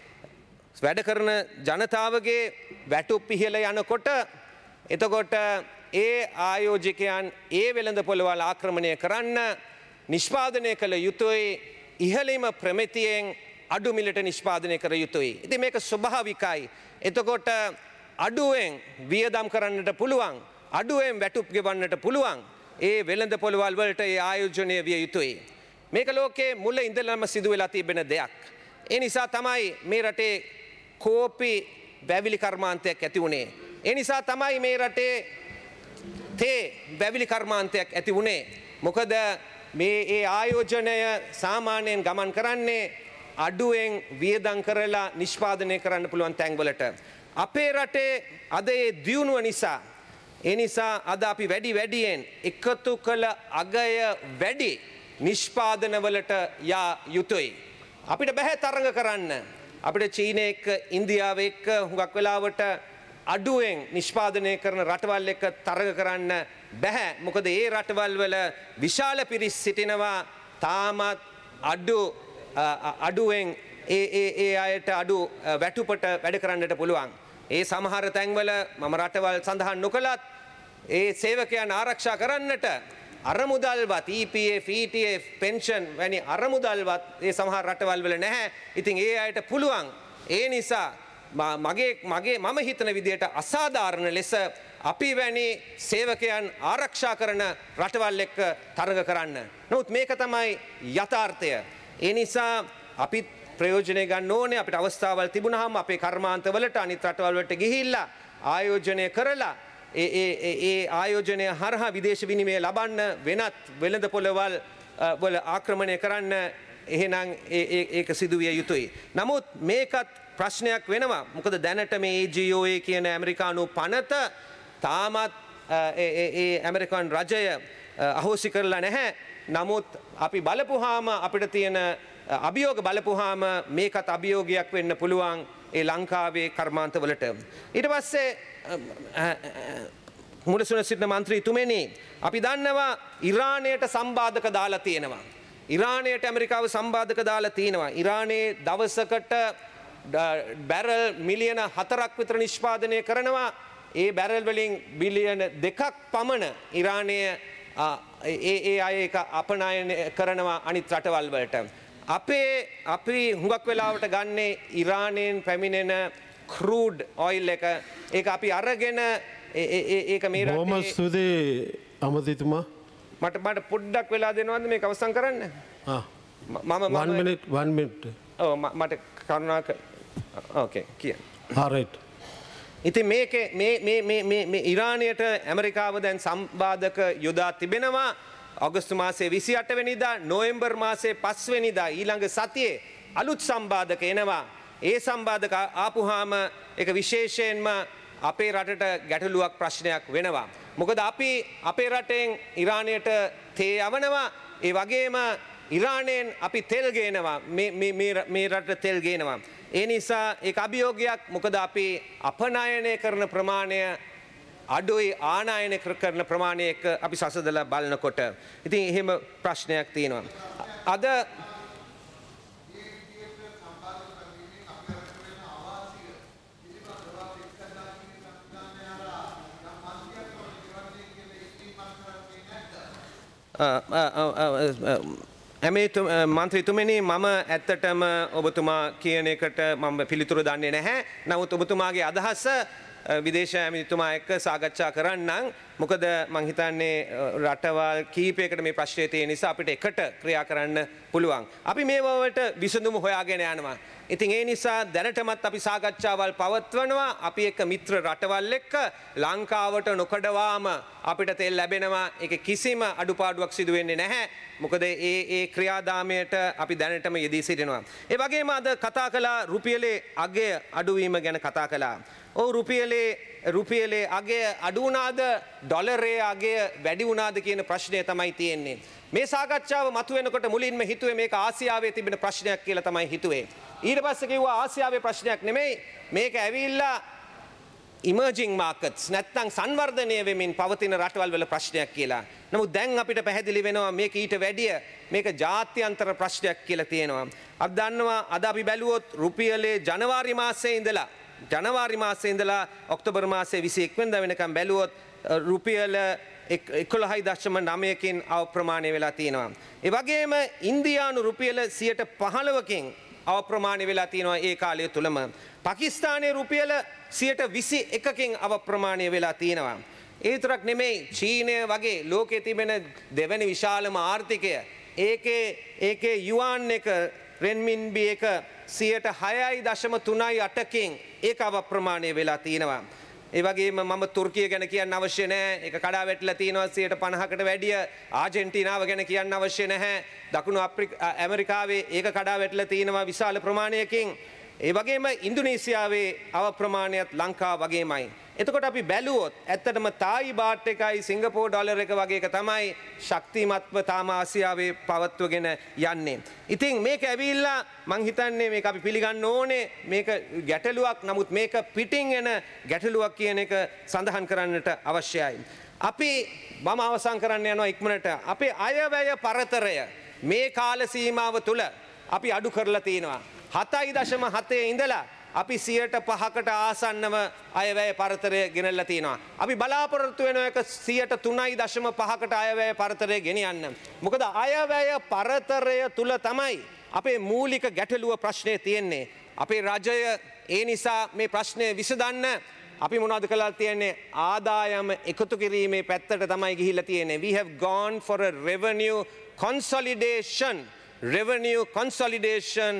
වැඩ කරන ජනතාවගේ වැටුප් ඉහළ යනකොට එතකොට ඒ ආයෝජකයන් ඒ වෙළඳ පොළවල් ආක්‍රමණය කරන්න නිෂ්පාදනය කළ යුතුයි ඉහළිම ප්‍රමිතියෙන් අඩු මිලට නිෂ්පාදනය කර යුතුයි. ඉතින් මේක ස්වභාවිකයි. එතකොට අඩුවෙන් වියදම් කරන්නට පුළුවන් අඩුවෙන් වැටුප් ගෙවන්නට පුළුවන් ඒ වෙළඳ පොළවල් වලට ඒ ආයෝජනය විය යුතුයි. මේක ලෝකයේ මුල ඉඳලම සිදු වෙලා තිබෙන දෙයක්. ඒ නිසා තමයි මේ රටේ කෝපි වැවිලි කර්මාන්තයක් ඇති වුණේ. ඒ නිසා තමයි මේ රටේ තේ වැවිලි කර්මාන්තයක් ඇති වුණේ. මොකද මේ ඒ ආයෝජනය සාමාන්‍යයෙන් ගමන් කරන්නේ අඩුවෙන් වියදම් කරලා නිෂ්පාදනය කරන්න පුළුවන් තැන්වලට. අපේ රටේ අද ඒ දියුණුව නිසා ඒ නිසා අද අපි වැඩි වැඩියෙන් එකතු කළ අගය වැඩි නිෂ්පාදනවලට යා යුතුයි. අපිට බැහැ තරඟ කරන්න. අපිට චීනය එක්ක ඉන්දියාව එක්ක හුඟක් වෙලාවට අඩුවෙන් නිෂ්පාදනය කරන රටවල් එක්ක තරඟ කරන්න බැහැ. මොකද ඒ රටවල් වල විශාල පිරිස් සිටිනවා තාමත් අඩු අඩුවෙන් ඒ ඒ ඒ අයට අඩු වැටුපට වැඩ කරන්නට පුළුවන්. ඒ සමහර තැන්වල මම රටවල් සඳහන් නොකළත් ඒ සේවකයන් ආරක්ෂා කරන්නට අරමුදල්වත් E P F, E T F, pension වැනි අරමුදල්වත් ඒ සමහර රටවල් වල නැහැ. ඉතින් ඒ අයට පුළුවන්. ඒ නිසා මගේ මගේ මම හිතන විදියට අසාධාරණ ලෙස අපි වැනි සේවකයන් ආරක්ෂා කරන රටවල් එක්ක තරඟ කරන්න. නමුත් මේක තමයි යථාර්ථය. ඒ නිසා අපි ප්‍රයෝජනය ගන්න ඕනේ. අපිට අවස්ථාවල් තිබුණාම අපේ කර්මාන්තවලට අනිත් රටවල් වලට ගිහිල්ලා ආයෝජනය කරලා ඒ ඒ ඒ ආයෝජනය හරහා විදේශ විනිමය ලබන්න වෙනත් වෙළඳ පොළවල් වල ආක්‍රමණය කරන්න එහෙනම් ඒක සිදු විය යුතුයි. නමුත් මේකත් ප්‍රශ්නයක් වෙනවා. මොකද දැනට මේ A G O A කියන ඇමරිකානු පනත තාමත් ඒ ඇමරිකානු රජය අහෝසි කරලා නැහැ. නමුත් අපි බලපුවාම අපිට තියෙන අභියෝග බලපුවාම මේකත් අභියෝගයක් වෙන්න පුළුවන් ඒ ලංකාවේ කර්මාන්තවලට. ඊට පස්සේ මුදසුන සිටින මන්ත්‍රීතුමනි අපි දන්නවා ඉරානයට සම්බාධක දාලා තියෙනවා. ඉරානයට ඇමරිකාව සම්බාධක දාලා තියෙනවා. ඉරානයේ දවසකට බැරල් මිලියන හතරක් විතර නිෂ්පාදනය කරනවා. ඒ බැරල් වලින් බිලියන දෙකක් පමණ ඉරානය ඒ ඒ අය එක අපනයනය කරනවා අනිත් රටවල් වලට. අපේ අපි හුඟක් වෙලාවට ගන්නේ ඉරානයෙන් පැමිණෙන ක්‍රූඩ් ඔයිල් එක. ඒක අපි අරගෙන ඒක මේ රටේ බොහොම ස්තුතියි අමතිතුමා. මට මට පොඩ්ඩක් වෙලා දෙනවද මේක අවසන් කරන්න? ආ මම one minute one minute. ඔව් මට කරුණාකර ඕකේ කියන්න. all right. ඉතින් මේකේ මේ මේ මේ මේ මේ ඉරානයට ඇමරිකාව දැන් සම්බාධක යොදා තිබෙනවා. අගෝස්තු මාසයේ විසි අට වෙනිදා නොවැම්බර් මාසයේ පස් වෙනිදා ඊළඟ සතියේ අලුත් සම්බාධක එනවා. ඒ සම්බාධක ආපුහාම ඒක විශේෂයෙන්ම අපේ රටට ගැටලුවක් ප්‍රශ්නයක් වෙනවා. මොකද අපි අපේ රටෙන් ඉරානයට තේ යවනවා. ඒ වගේම ඉරානයෙන් අපි තෙල් ගේනවා. මේ මේ මේ රටට තෙල් ගේනවා. ඒ නිසා ඒක අභියෝගයක්. මොකද අපි අපනයනය කරන ප්‍රමාණය අඩුයි ආනයනය කරන ප්‍රමාණය එක්ක අපි සසදලා බලනකොට. ඉතින් එහෙම ප්‍රශ්නයක් තියෙනවා. අද මන්ත්‍රීතුමනි මම ඇත්තටම ඔබතුමා කියන එකට මම පිළිතුරු දන්නේ නැහැ. නමුත් ඔබතුමාගේ අදහස විදේශ ඇමතිතුමා එක්ක සාකච්ඡා කරන්නම්. මොකද මං හිතන්නේ රටවල් කීපයකට මේ ප්‍රශ්නය තියෙන නිසා අපිට එකට ක්‍රියා කරන්න පුළුවන්. අපි මේවට විසඳුම හොයාගෙන යනවා. ඉතින් ඒ නිසා දැනටමත් අපි සාකච්ඡාවල් පවත්වනවා. අපි එක්ක මිත්‍ර රටවල් එක්ක ලංකාවට නොකඩවාම අපිට තෙල් ලැබෙනවා. ඒක කිසිම අඩුපාඩුවක් සිදු වෙන්නේ නැහැ. මොකද ඒ ඒ ක්‍රියාදාමයට අපි දැනටම යෙදී සිටිනවා. ඒ වගේම අද කතා කළා රුපියලේ අගය අඩුවීම ගැන කතා කළා. ඔව් රුපියලේ රුපියලේ අගය අඩු වුණාද ඩොලරයේ අගය වැඩි වුණාද කියන ප්‍රශ්නය තමයි තියෙන්නේ. මේ සාකච්ඡාව මතුවෙනකොට මුලින්ම හිතුවේ මේක ආසියාවේ තිබෙන ප්‍රශ්නයක් කියලා තමයි හිතුවේ. ඊට පස්සේ කිව්වා ආසියාවේ ප්‍රශ්නයක් නෙමෙයි මේක ඇවිල්ලා ඉමර්ජිං මාකට්ස් නැත්තම් සංවර්ධනය වෙමින් පවතින රටවල් වල ප්‍රශ්නයක් කියලා. නමුත් දැන් අපිට පැහැදිලි වෙනවා මේක ඊට වැඩිය මේක ජාත්‍යන්තර ප්‍රශ්නයක් කියලා තියෙනවා. අපි දන්නවා අද අපි බැලුවොත් රුපියලේ ජනවාරි මාසයේ ඉඳලා ජනවාරි මාසයේ ඉඳලා ඔක්තෝබර් මාසයේ විසි එක් වෙනිදා වෙනකම් බැලුවොත් රුපියල එකොළහයි දශම නවයකින් අප්‍රමාණය වෙලා තියෙනවා. ඒ වගේම ඉන්දියානු රුපියල සියයට පහළොවකින් අවප්‍රමාණය වෙලා තියෙනවා ඒ කාලය තුලම. පාකිස්තානයේ රුපියල සියයට විසි එකකින් අවප්‍රමාණය වෙලා තියෙනවා. ඒ විතරක් නෙමෙයි චීනය වගේ ලෝකයේ තිබෙන දෙවැනි විශාලම ආර්ථිකය ඒකේ ඒකේ යුවාන් එක රෙන්මින්බි එක සියයට හයයි දශම තුනයි අටකින් ඒක අවප්‍රමාණය වෙලා තියෙනවා. ඒ වගේම මම තුර්කිය ගැන කියන්න අවශ්‍ය නැහැ. ඒක කඩා වැටිලා තියෙනවා සියයට පනහකට වැඩිය. ආජෙන්ටිනාව ගැන කියන්න අවශ්‍ය නැහැ. දකුණු ඇමරිකාවේ ඒක කඩා වැටිලා තියෙනවා විශාල ප්‍රමාණයකින්. ඒ වගේම ඉන්දුනීසියාවේ අවප්‍රමාණයත් ලංකාව වගේමයි. එතකොට අපි බැලුවොත් ඇත්තටම තායි බාට් එකයි සිංගප්පූර් ඩොලර් එක වගේ එක තමයි ශක්තිමත්ව තාම ආසියාවේ පවත්වගෙන යන්නේ. ඉතින් මේක ඇවිල්ලා මං හිතන්නේ මේක අපි පිළිගන්න ඕනේ මේක ගැටලුවක්. නමුත් මේක පිටින් එන ගැටලුවක් කියන එක සඳහන් කරන්නට අවශ්‍යයි. අපි මම අවසන් කරන්න යනවා ඉක්මනට. අපේ අයවැය පරතරය මේ කාල සීමාව තුල අපි අඩු කරලා තියෙනවා. හතයි දශම හතේ ඉඳලා අපි සියයට පහකට ආසන්නව අයවැය පරතරය ගෙනල්ලා තියෙනවා. අපි බලාපොරොත්තු වෙන එක සියයට තුනයි දශම පහකට අයවැය පරතරය ගෙනියන්න. මොකද අයවැය පරතරය තුල තමයි අපේ මූලික ගැටලුව ප්‍රශ්නේ තියෙන්නේ. අපේ රජය ඒ නිසා මේ ප්‍රශ්නය විසඳන්න අපි මොනවද කළා තියෙන්නේ ආදායම එකතු කිරීමේ පැත්තට තමයි ගිහිල්ලා තියෙන්නේ. We have gone for a revenue consolidation. Revenue consolidation.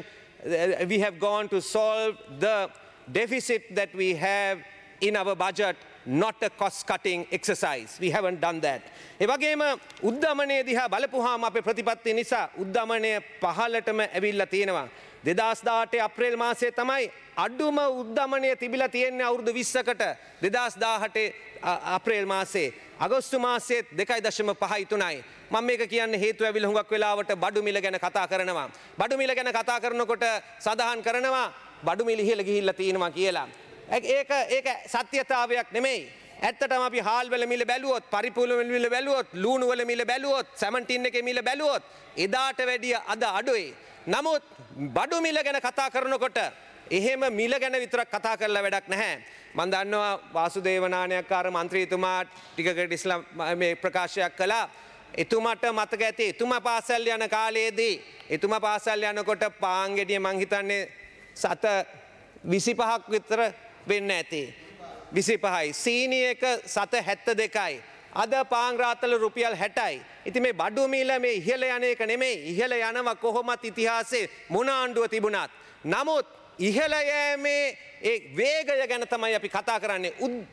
We have gone to solve the deficit that we have in our budget, not a cost cutting exercise. We haven't done that. ඒ වගේම උද්දමනයේ දිහා බලපුවාම අපේ ප්‍රතිපත්ති නිසා උද්දමනය පහළටම ඇවිල්ලා තියෙනවා. දෙදාස් දාහට අප්‍රේල් මාසයේ තමයි අඩුම උද්දමනය තිබිලා තියෙන්නේ අවුරුදු විස්සකට. දෙදාස් දාහට අප්‍රේල් මාසයේ අගෝස්තු මාසයේ දෙකයි දශම පහයි තුනයි. මම මේක කියන්නේ හේතුව ඇවිල්ලා හුඟක් වෙලාවට බඩු මිල ගැන කතා කරනවා. බඩු මිල ගැන කතා කරනකොට සඳහන් කරනවා බඩු මිල ඉහළ ගිහිල්ලා තියෙනවා කියලා. ඒක ඒක සත්‍යතාවයක් නෙමෙයි. ඇත්තටම අපි හාල් වල මිල බැලුවොත්, පරිපූර්ණ වල මිල බැලුවොත්, ලූණු වල මිල බැලුවොත්, සැමන්ටින් එකේ මිල බැලුවොත් එදාට වැඩිය අද අඩුයි. නමුත් බඩු මිල ගැන කතා කරනකොට එහෙම මිල ගැන විතරක් කතා කරලා වැඩක් නැහැ. මම දන්නවා වාසුදේව නානායක්කාර මන්ත්‍රීතුමා ටිකකට ඉස්ලා මේ ප්‍රකාශයක් කළා. එතුමාට මතක ඇති එතුමා පාසල් යන කාලයේදී එතුමා පාසල් යනකොට පාන් ගෙඩිය මං හිතන්නේ සත විසිපහක් විතර වෙන්න ඇති. විසිපහයි. සීනි එක සත හැත්ත දෙකයි. අද පාන් රාත්තල රුපියල් හැටයි. ඉතින් මේ බඩු මිල මේ ඉහළ යන එක නෙමෙයි. ඉහළ යනවා කොහොමත් ඉතිහාසයේ මොන ආණ්ඩුව තිබුණත්. නමුත් ඉහළ යෑමේ ඒ වේගය ගැන තමයි අපි කතා කරන්නේ.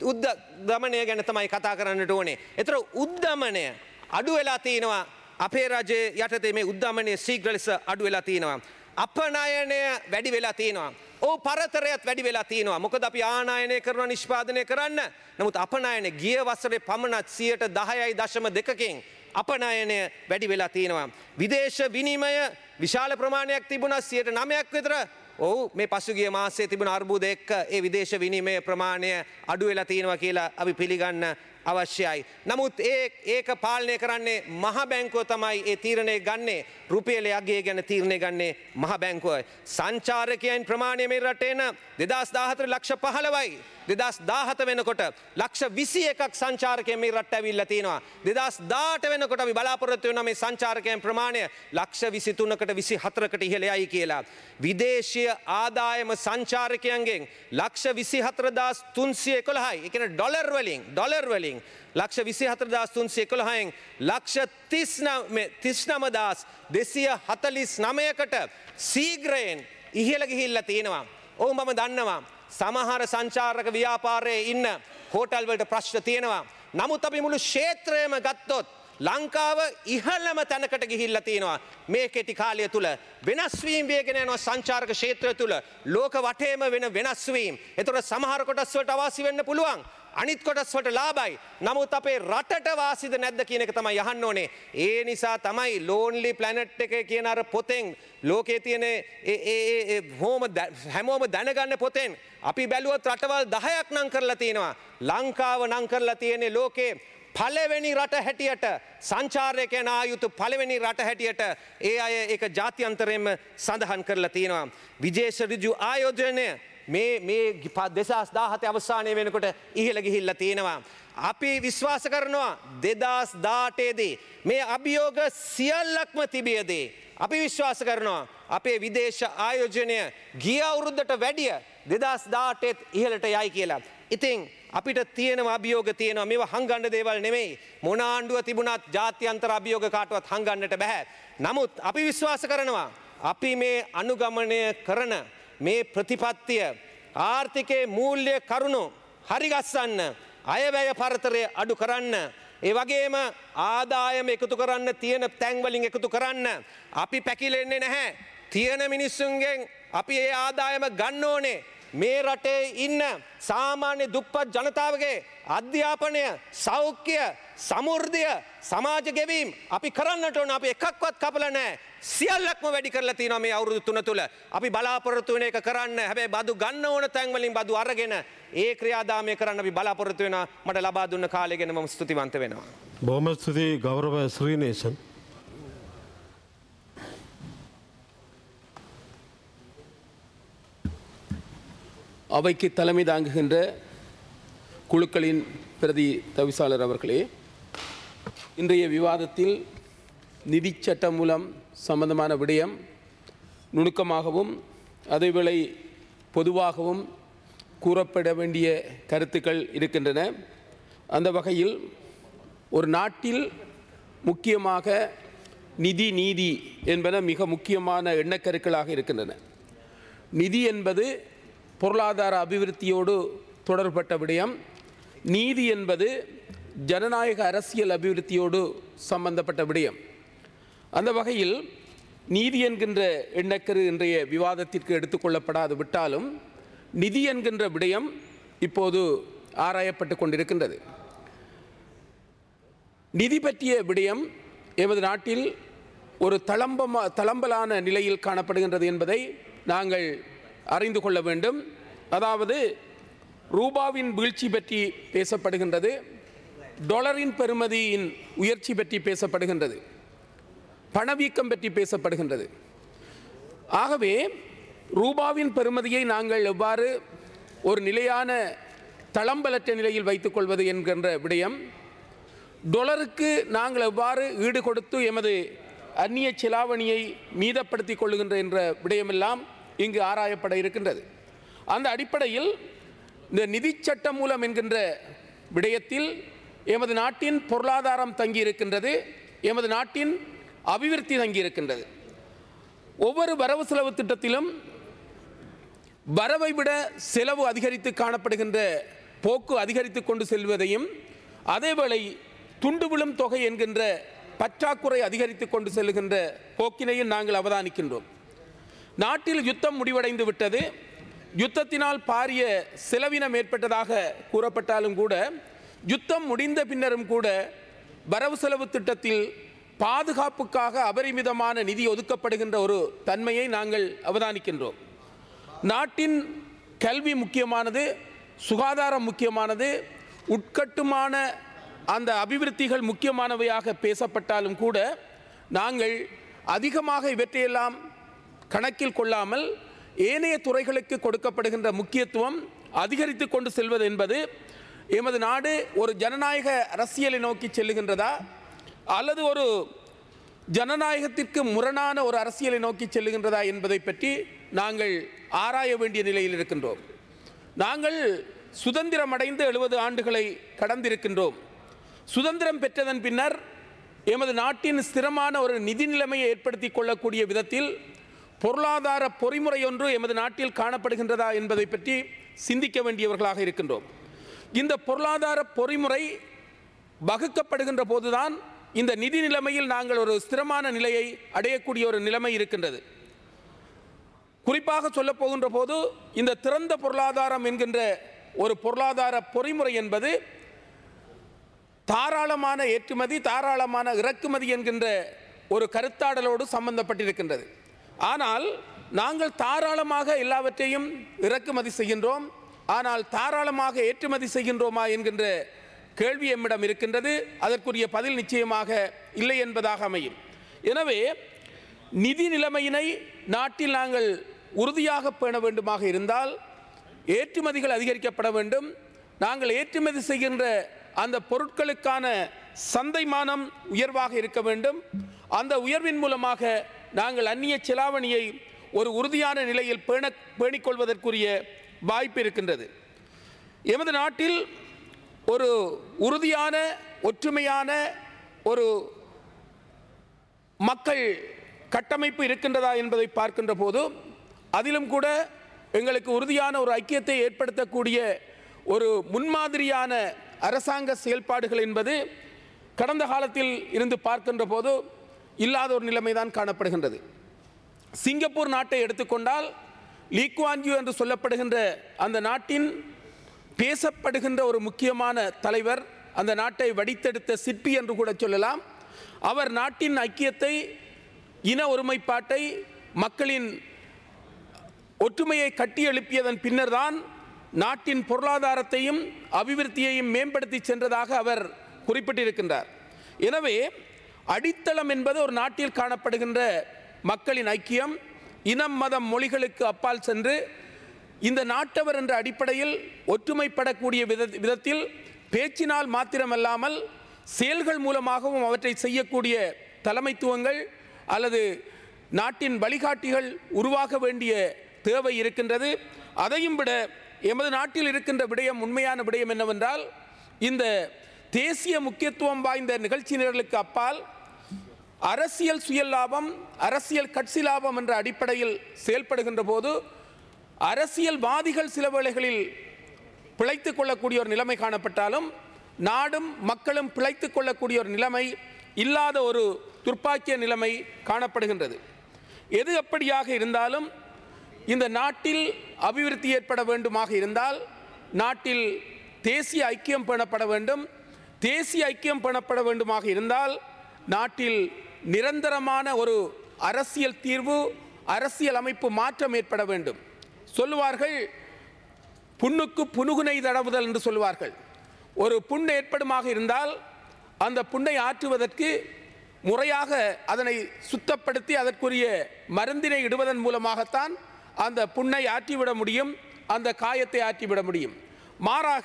උද්දමනය ගැන තමයි කතා කරන්නට ඕනේ. ඒතර උද්දමනය අඩු වෙලා තියෙනවා. අපේ රජයේ යටතේ මේ උද්දමනය ශීඝ්‍ර ලෙස අඩු වෙලා තියෙනවා. අපනයනය වැඩි වෙලා තියෙනවා. ඕ පරතරයත් වැඩි වෙලා තියෙනවා. මොකද අපි ආනයනය කරනවා නිෂ්පාදනය කරන්න. නමුත් අපනයන ගිය වසරේ පමණත් සියයට දහයයි දශම දෙකකින් අපනයනය වැඩි වෙලා තියෙනවා. විදේශ විනිමය විශාල ප්‍රමාණයක් තිබුණා සියයට නවයක් විතර. ඔව් මේ පසුගිය මාසයේ තිබුණ අර්බුද එක්ක ඒ විදේශ විනිමය ප්‍රමාණය අඩු වෙලා තියෙනවා කියලා අපි පිළිගන්න අවශ්‍යයි. නමුත් ඒ ඒක පාලනය කරන්නේ මහ බැංකුව තමයි ඒ තීරණය ගන්නේ. රුපියලේ අගය ගැන තීරණය ගන්නේ මහ බැංකුව. සංචාරකයන් ප්‍රමාණය මේ රටේන දෙදාස් දාහතර ලක්ෂ පහළොවයි. දෙදාස් දාහත වෙනකොට ලක්ෂ විසි එකක් සංචාරකයන් මේ රටට ඇවිල්ලා තියෙනවා. දෙදාස් දාහට වෙනකොට අපි බලාපොරොත්තු වෙනවා මේ සංචාරකයන් ප්‍රමාණය ලක්ෂ විසි තුනකට විසි හතරකට ඉහළ යයි කියලා. විදේශීය ආදායම සංචාරකයන්ගෙන් ලක්ෂ විසි හතරදාස් තුන්සිය එකොළහයි. ඒ කියන්නේ ඩොලර් වලින් ඩොලර් වලින් ලක්ෂ විසි හතරදාස් තුන්සිය එකොළහයින් ලක්ෂ තිස් නවදාස් දෙසිය හතලිස් නවයකට සීග්‍රයෙන් ඉහළ ගිහිල්ලා තියෙනවා. ඔව් මම දන්නවා සමහර සංචාරක ව්‍යාපාරයේ ඉන්න හෝටල් වලට ප්‍රශ්න තියෙනවා. නමුත් අපි මුළු ක්ෂේත්‍රයම ගත්තොත් ලංකාව ඉහළම තැනකට ගිහිල්ලා තියෙනවා මේ කෙටි කාලය තුල. වෙනස් වීම වේගෙන යනවා සංචාරක ක්ෂේත්‍රය තුල. ලෝක වටේම වෙන වෙනස් වීම. ඒතකොට සමහර කොටස් වලට අවාසි වෙන්න පුළුවන්. අනිත් කොටස් වලට ලාභයි. නමුත් අපේ රටට වාසිද නැද්ද කියන එක තමයි අහන්න ඕනේ. ඒ නිසා තමයි ලෝන්ලි ප්ලැනට් එකේ කියන අර පොතෙන් ලෝකයේ තියෙන ඒ ඒ හෝම හැමෝම දැනගන්න පොතෙන් අපි බැලුවොත් රටවල් දහයක් නම් කරලා තියෙනවා. ලංකාව නම් කරලා තියෙන්නේ ලෝකේ පළවෙනි රට හැටියට සංචාරකයන් ආයුතු පළවෙනි රට හැටියට ඒ අය ඒක ජාත්‍යන්තරයෙන්ම සඳහන් කරලා තියෙනවා. විදේශ ඍජු ආයෝජනය මේ මේ දෙදහස් දාහත අවසානයේ වෙනකොට ඉහළ ගිහිල්ලා තියෙනවා. අපි විශ්වාස කරනවා දෙදහස් දාඅටේ දී මේ අභියෝග සියල්ලක්ම තිබියදී අපි විශ්වාස කරනවා අපේ විදේශ ආයෝජනය ගිය අවුරුද්දට වැඩිය දෙදහස් දාඅටේ ඉහළට යයි කියලා. ඉතින් අපිට තියෙනවා අභියෝග තියෙනවා මේවා හංගන්න දේවල් නෙමෙයි. මොන ආණ්ඩුව තිබුණත් ජාත්‍යන්තර අභියෝග කාටවත් හංගන්නට බෑ. නමුත් අපි විශ්වාස කරනවා අපි මේ අනුගමනය කරන මේ ප්‍රතිපත්තිය ආර්ථිකයේ මූල්‍ය කරුණු හරිගස්සන්න අයවැය පරතරය අඩු කරන්න ඒ වගේම ආදායම එකතු කරන්න තියෙන තැන් වලින් එකතු කරන්න අපි පැකිලෙන්නේ නැහැ. තියෙන මිනිස්සුන්ගෙන් අපි ඒ ආදායම ගන්න ඕනේ. මේ රටේ ඉන්න සාමාන්‍ය දුප්පත් ජනතාවගේ අධ්‍යාපනය සෞඛ්‍ය සමෘද්ධිය සමාජ ගෙවීම් අපි කරන්නට ඕන. අපි එකක්වත් කපලා නැහැ. සියල්ලක්ම වැඩි කරලා තියෙනවා මේ අවුරුදු තුන තුල. අපි බලාපොරොත්තු වෙන එක කරන්න. හැබැයි බදු ගන්න ඕන තැන් වලින් බදු අරගෙන ඒ ක්‍රියාදාමය කරන්න අපි බලාපොරොත්තු වෙනවා. මට ලබා දුන්න කාලය ගැන මම ස්තුතිවන්ත වෙනවා. බොහොම ස්තුතියි ගෞරව ශ්‍රීනේසන්. அவைக்கு தலைமை தாங்குகின்ற குழுக்களின் பிரதி தவிசாளர் அவர்களே, இன்றைய விவாதத்தில் நிதி சட்ட மூலம் சம்பந்தமான விடயம் நுணுக்கமாகவும் அதேவேளை பொதுவாகவும் கூறப்பட வேண்டிய கருத்துக்கள் இருக்கின்றன. அந்த வகையில் ஒரு நாட்டில் முக்கியமாக நிதி நீதி என்பன மிக முக்கியமான எண்ணக்கருக்களாக இருக்கின்றன. நிதி என்பது பொருளாதார அபிவிருத்தியோடு தொடர்பட்ட விடயம். நீதி என்பது ஜனநாயக அரசியல் அபிவிருத்தியோடு சம்பந்தப்பட்ட விடயம். அந்த வகையில் நீதி என்கின்ற எண்ணக்கரு இன்றைய விவாதத்திற்கு எடுத்துக்கொள்ளப்படாது விட்டாலும் நிதி என்கின்ற விடயம் இப்போது ஆராயப்பட்டு கொண்டிருக்கின்றது. நிதி பற்றிய விடயம் எமது நாட்டில் ஒரு தளம்பமா தளம்பலான நிலையில் காணப்படுகின்றது என்பதை நாங்கள் அறிந்து கொள்ள வேண்டும். அதாவது ரூபாவின் வீழ்ச்சி பற்றி பேசப்படுகின்றது, டாலரின் பெறுமதியின் உயர்ச்சி பற்றி பேசப்படுகின்றது, பணவீக்கம் பற்றி பேசப்படுகின்றது. ஆகவே ரூபாவின் பெறுமதியை நாங்கள் எவ்வாறு ஒரு நிலையான தளம்பலற்ற நிலையில் வைத்துக் கொள்வது என்கின்ற விடயம், டொலருக்கு நாங்கள் எவ்வாறு ஈடு கொடுத்து எமது அந்நிய செலாவணியை மீதப்படுத்திக் கொள்ளுகின்ற என்ற விடயமெல்லாம் இங்கு ஆராயப்பட இருக்கின்றது. அந்த அடிப்படையில் இந்த நிதி சட்ட மூலம் என்கின்ற விடயத்தில் எமது நாட்டின் பொருளாதாரம் தங்கியிருக்கின்றது, எமது நாட்டின் அபிவிருத்தி தங்கியிருக்கின்றது. ஒவ்வொரு வரவு செலவு திட்டத்திலும் வரவை விட செலவு அதிகரித்து காணப்படுகின்ற போக்கு அதிகரித்து கொண்டு செல்வதையும், அதேவேளை துண்டு விழும் தொகை என்கின்ற பற்றாக்குறை அதிகரித்து கொண்டு செல்கின்ற போக்கினையும் நாங்கள் அவதானிக்கின்றோம். நாட்டில் யுத்தம் முடிவடைந்து விட்டது. யுத்தத்தினால் பாரிய செலவினம் ஏற்பட்டதாக கூறப்பட்டாலும் கூட, யுத்தம் முடிந்த பின்னரும் கூட வரவு செலவு திட்டத்தில் பாதுகாப்புக்காக அபரிமிதமான நிதி ஒதுக்கப்படுகின்ற ஒரு தன்மையை நாங்கள் அவதானிக்கின்றோம். நாட்டின் கல்வி முக்கியமானது, சுகாதாரம் முக்கியமானது, உட்கட்டுமான அந்த அபிவிருத்திகள் முக்கியமானவையாக பேசப்பட்டாலும் கூட நாங்கள் அதிகமாக இவற்றையெல்லாம் கணக்கில் கொள்ளாமல் ஏனைய துறைகளுக்கு கொடுக்கப்படுகின்ற முக்கியத்துவம் அதிகரித்து கொண்டு செல்வது என்பது எமது நாடு ஒரு ஜனநாயக அரசியலை நோக்கி செல்லுகின்றதா அல்லது ஒரு ஜனநாயகத்திற்கு முரணான ஒரு அரசியலை நோக்கி செல்லுகின்றதா என்பதை பற்றி நாங்கள் ஆராய வேண்டிய நிலையில் இருக்கின்றோம். நாங்கள் சுதந்திரம் அடைந்து எழுபது ஆண்டுகளை கடந்திருக்கின்றோம். சுதந்திரம் பெற்றதன் பின்னர் எமது நாட்டின் ஸ்திரமான ஒரு நிதி நிலைமையை ஏற்படுத்தி கொள்ளக்கூடிய விதத்தில் பொருளாதார பொறிமுறை ஒன்று எமது நாட்டில் காணப்படுகின்றதா என்பதை பற்றி சிந்திக்க வேண்டியவர்களாக இருக்கின்றோம். இந்த பொருளாதார பொறிமுறை வகுக்கப்படுகின்ற போதுதான் இந்த நிதி நிலைமையில் நாங்கள் ஒரு ஸ்திரமான நிலையை அடையக்கூடிய ஒரு நிலைமை இருக்கின்றது. குறிப்பாக சொல்ல போகின்ற போது இந்த திறந்த பொருளாதாரம் என்கின்ற ஒரு பொருளாதார பொறிமுறை என்பது தாராளமான ஏற்றுமதி தாராளமான இறக்குமதி என்கின்ற ஒரு கருத்தாடலோடு சம்பந்தப்பட்டிருக்கின்றது. ஆனால் நாங்கள் தாராளமாக எல்லாவற்றையும் இறக்குமதி செய்கின்றோம், ஆனால் தாராளமாக ஏற்றுமதி செய்கின்றோமா என்கின்ற கேள்வி எம்மிடம் இருக்கின்றது. அதற்குரிய பதில் நிச்சயமாக இல்லை என்பதாக அமையும். எனவே நிதி நிலைமையினை நாட்டில் நாங்கள் உறுதியாக பேண வேண்டுமாக இருந்தால் ஏற்றுமதிகள் அதிகரிக்கப்பட வேண்டும். நாங்கள் ஏற்றுமதி செய்கின்ற அந்த பொருட்களுக்கான சந்தைமானம் உயர்வாக இருக்க வேண்டும். அந்த உயர்வின் மூலமாக நாங்கள் அந்நிய செலாவணியை ஒரு உறுதியான நிலையில் பேண பேணிக்கொள்வதற்குரிய வாய்ப்பு இருக்கின்றது. எமது நாட்டில் ஒரு உறுதியான ஒற்றுமையான ஒரு மக்கள் கட்டமைப்பு இருக்கின்றதா என்பதை பார்க்கின்ற போது அதிலும் கூட எங்களுக்கு உறுதியான ஒரு ஐக்கியத்தை ஏற்படுத்தக்கூடிய ஒரு முன்மாதிரியான அரசாங்க செயல்பாடுகள் என்பது கடந்த காலத்தில் இருந்து பார்க்கின்ற போது இல்லாத ஒரு நிலைமைதான் காணப்படுகின்றது. சிங்கப்பூர் நாட்டை எடுத்துக்கொண்டால் லீ குவான் யூ என்று சொல்லப்படுகின்ற அந்த நாட்டின் பேசப்படுகின்ற ஒரு முக்கியமான தலைவர், அந்த நாட்டை வடித்தெடுத்த சிற்பி என்று கூட சொல்லலாம். அவர் நாட்டின் ஐக்கியத்தை, இன ஒருமைப்பாட்டை, மக்களின் ஒற்றுமையை கட்டி எழுப்பியதன் பின்னர்தான் நாட்டின் பொருளாதாரத்தையும் அபிவிருத்தியையும் மேம்படுத்தி சென்றதாக அவர் குறிப்பிட்டிருக்கின்றார். எனவே அடித்தளம் என்பது ஒரு நாட்டில் காணப்படுகின்ற மக்களின் ஐக்கியம், இனம் மதம் மொழிகளுக்கு அப்பால் சென்று இந்த நாட்டவர் என்ற அடிப்படையில் ஒற்றுமைப்படக்கூடிய வித விதத்தில் பேச்சினால் மாத்திரமல்லாமல் செயல்கள் மூலமாகவும் அவற்றை செய்யக்கூடிய தலைமைத்துவங்கள் அல்லது நாட்டின் வழிகாட்டிகள் உருவாக வேண்டிய தேவை இருக்கின்றது. அதையும் விட எமது நாட்டில் இருக்கின்ற விடயம், உண்மையான விடயம் என்னவென்றால், இந்த தேசிய முக்கியத்துவம் வாய்ந்த நிகழ்ச்சி நிரலுக்கு அப்பால் அரசியல் சுய லாபம், அரசியல் கட்சி லாபம் என்ற அடிப்படையில் செயல்படுகின்ற போது அரசியல்வாதிகள் சில வேளைகளில் பிழைத்துக் கொள்ளக்கூடிய ஒரு நிலைமை காணப்பட்டாலும் நாடும் மக்களும் பிழைத்துக் கொள்ளக்கூடிய ஒரு நிலைமை இல்லாத ஒரு துர்ப்பாக்கிய நிலைமை காணப்படுகின்றது. எது அப்படியாக இருந்தாலும் இந்த நாட்டில் அபிவிருத்தி ஏற்பட வேண்டுமாக இருந்தால் நாட்டில் தேசிய ஐக்கியம் பேணப்பட வேண்டும். தேசிய ஐக்கியம் பேணப்பட வேண்டுமாக இருந்தால் நாட்டில் நிரந்தரமான ஒரு அரசியல் தீர்வு, அரசியல் அமைப்பு மாற்றம் ஏற்பட வேண்டும். சொல்லுவார்கள், புண்ணுக்கு புனுகுனை தடவுதல் என்று சொல்லுவார்கள். ஒரு புண் ஏற்படுமாக இருந்தால் அந்த புண்ணை ஆற்றுவதற்கு முறையாக அதனை சுத்தப்படுத்தி அதற்குரிய மருந்தினை இடுவதன் மூலமாகத்தான் அந்த புண்ணை ஆற்றிவிட முடியும், அந்த காயத்தை ஆற்றிவிட முடியும். மாறாக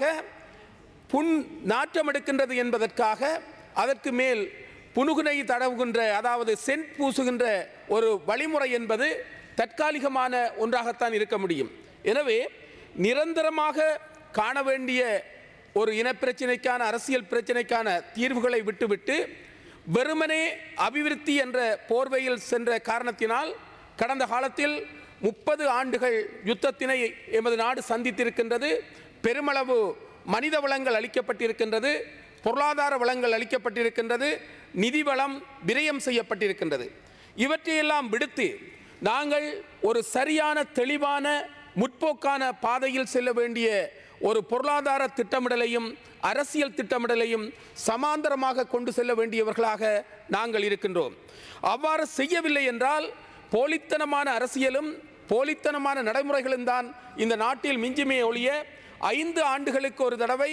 புண் நாற்றம் எடுக்கின்றது என்பதற்காக அதற்கு மேல் புனுகுனை தடவுகின்ற, அதாவது சென்ட் பூசுகின்ற ஒரு வழிமுறை என்பது தற்காலிகமான ஒன்றாகத்தான் இருக்க முடியும். எனவே நிரந்தரமாக காண வேண்டிய ஒரு இனப்பிரச்சினைக்கான, அரசியல் பிரச்சினைக்கான தீர்வுகளை விட்டுவிட்டு வெறுமனே அபிவிருத்தி என்ற போர்வையில் சென்ற காரணத்தினால் கடந்த காலத்தில் முப்பது ஆண்டுகள் யுத்தத்தினை எமது நாடு சந்தித்திருக்கின்றது. பெருமளவு மனித வளங்கள் அளிக்கப்பட்டிருக்கின்றது, பொருளாதார வளங்கள் அளிக்கப்பட்டிருக்கின்றது, நிதி வளம் விரயம் செய்யப்பட்டிருக்கின்றது. இவற்றையெல்லாம் விடுத்து நாங்கள் ஒரு சரியான தெளிவான முற்போக்கான பாதையில் செல்ல வேண்டிய ஒரு பொருளாதார திட்டமிடலையும் அரசியல் திட்டமிடலையும் சமாந்தரமாக கொண்டு செல்ல வேண்டியவர்களாக நாங்கள் இருக்கின்றோம். அவ்வாறு செய்யவில்லை என்றால் போலித்தனமான அரசியலும் போலித்தனமான நடைமுறைகளும் தான் இந்த நாட்டில் மிஞ்சுமே ஒழிய ஐந்து ஆண்டுகளுக்கு ஒரு தடவை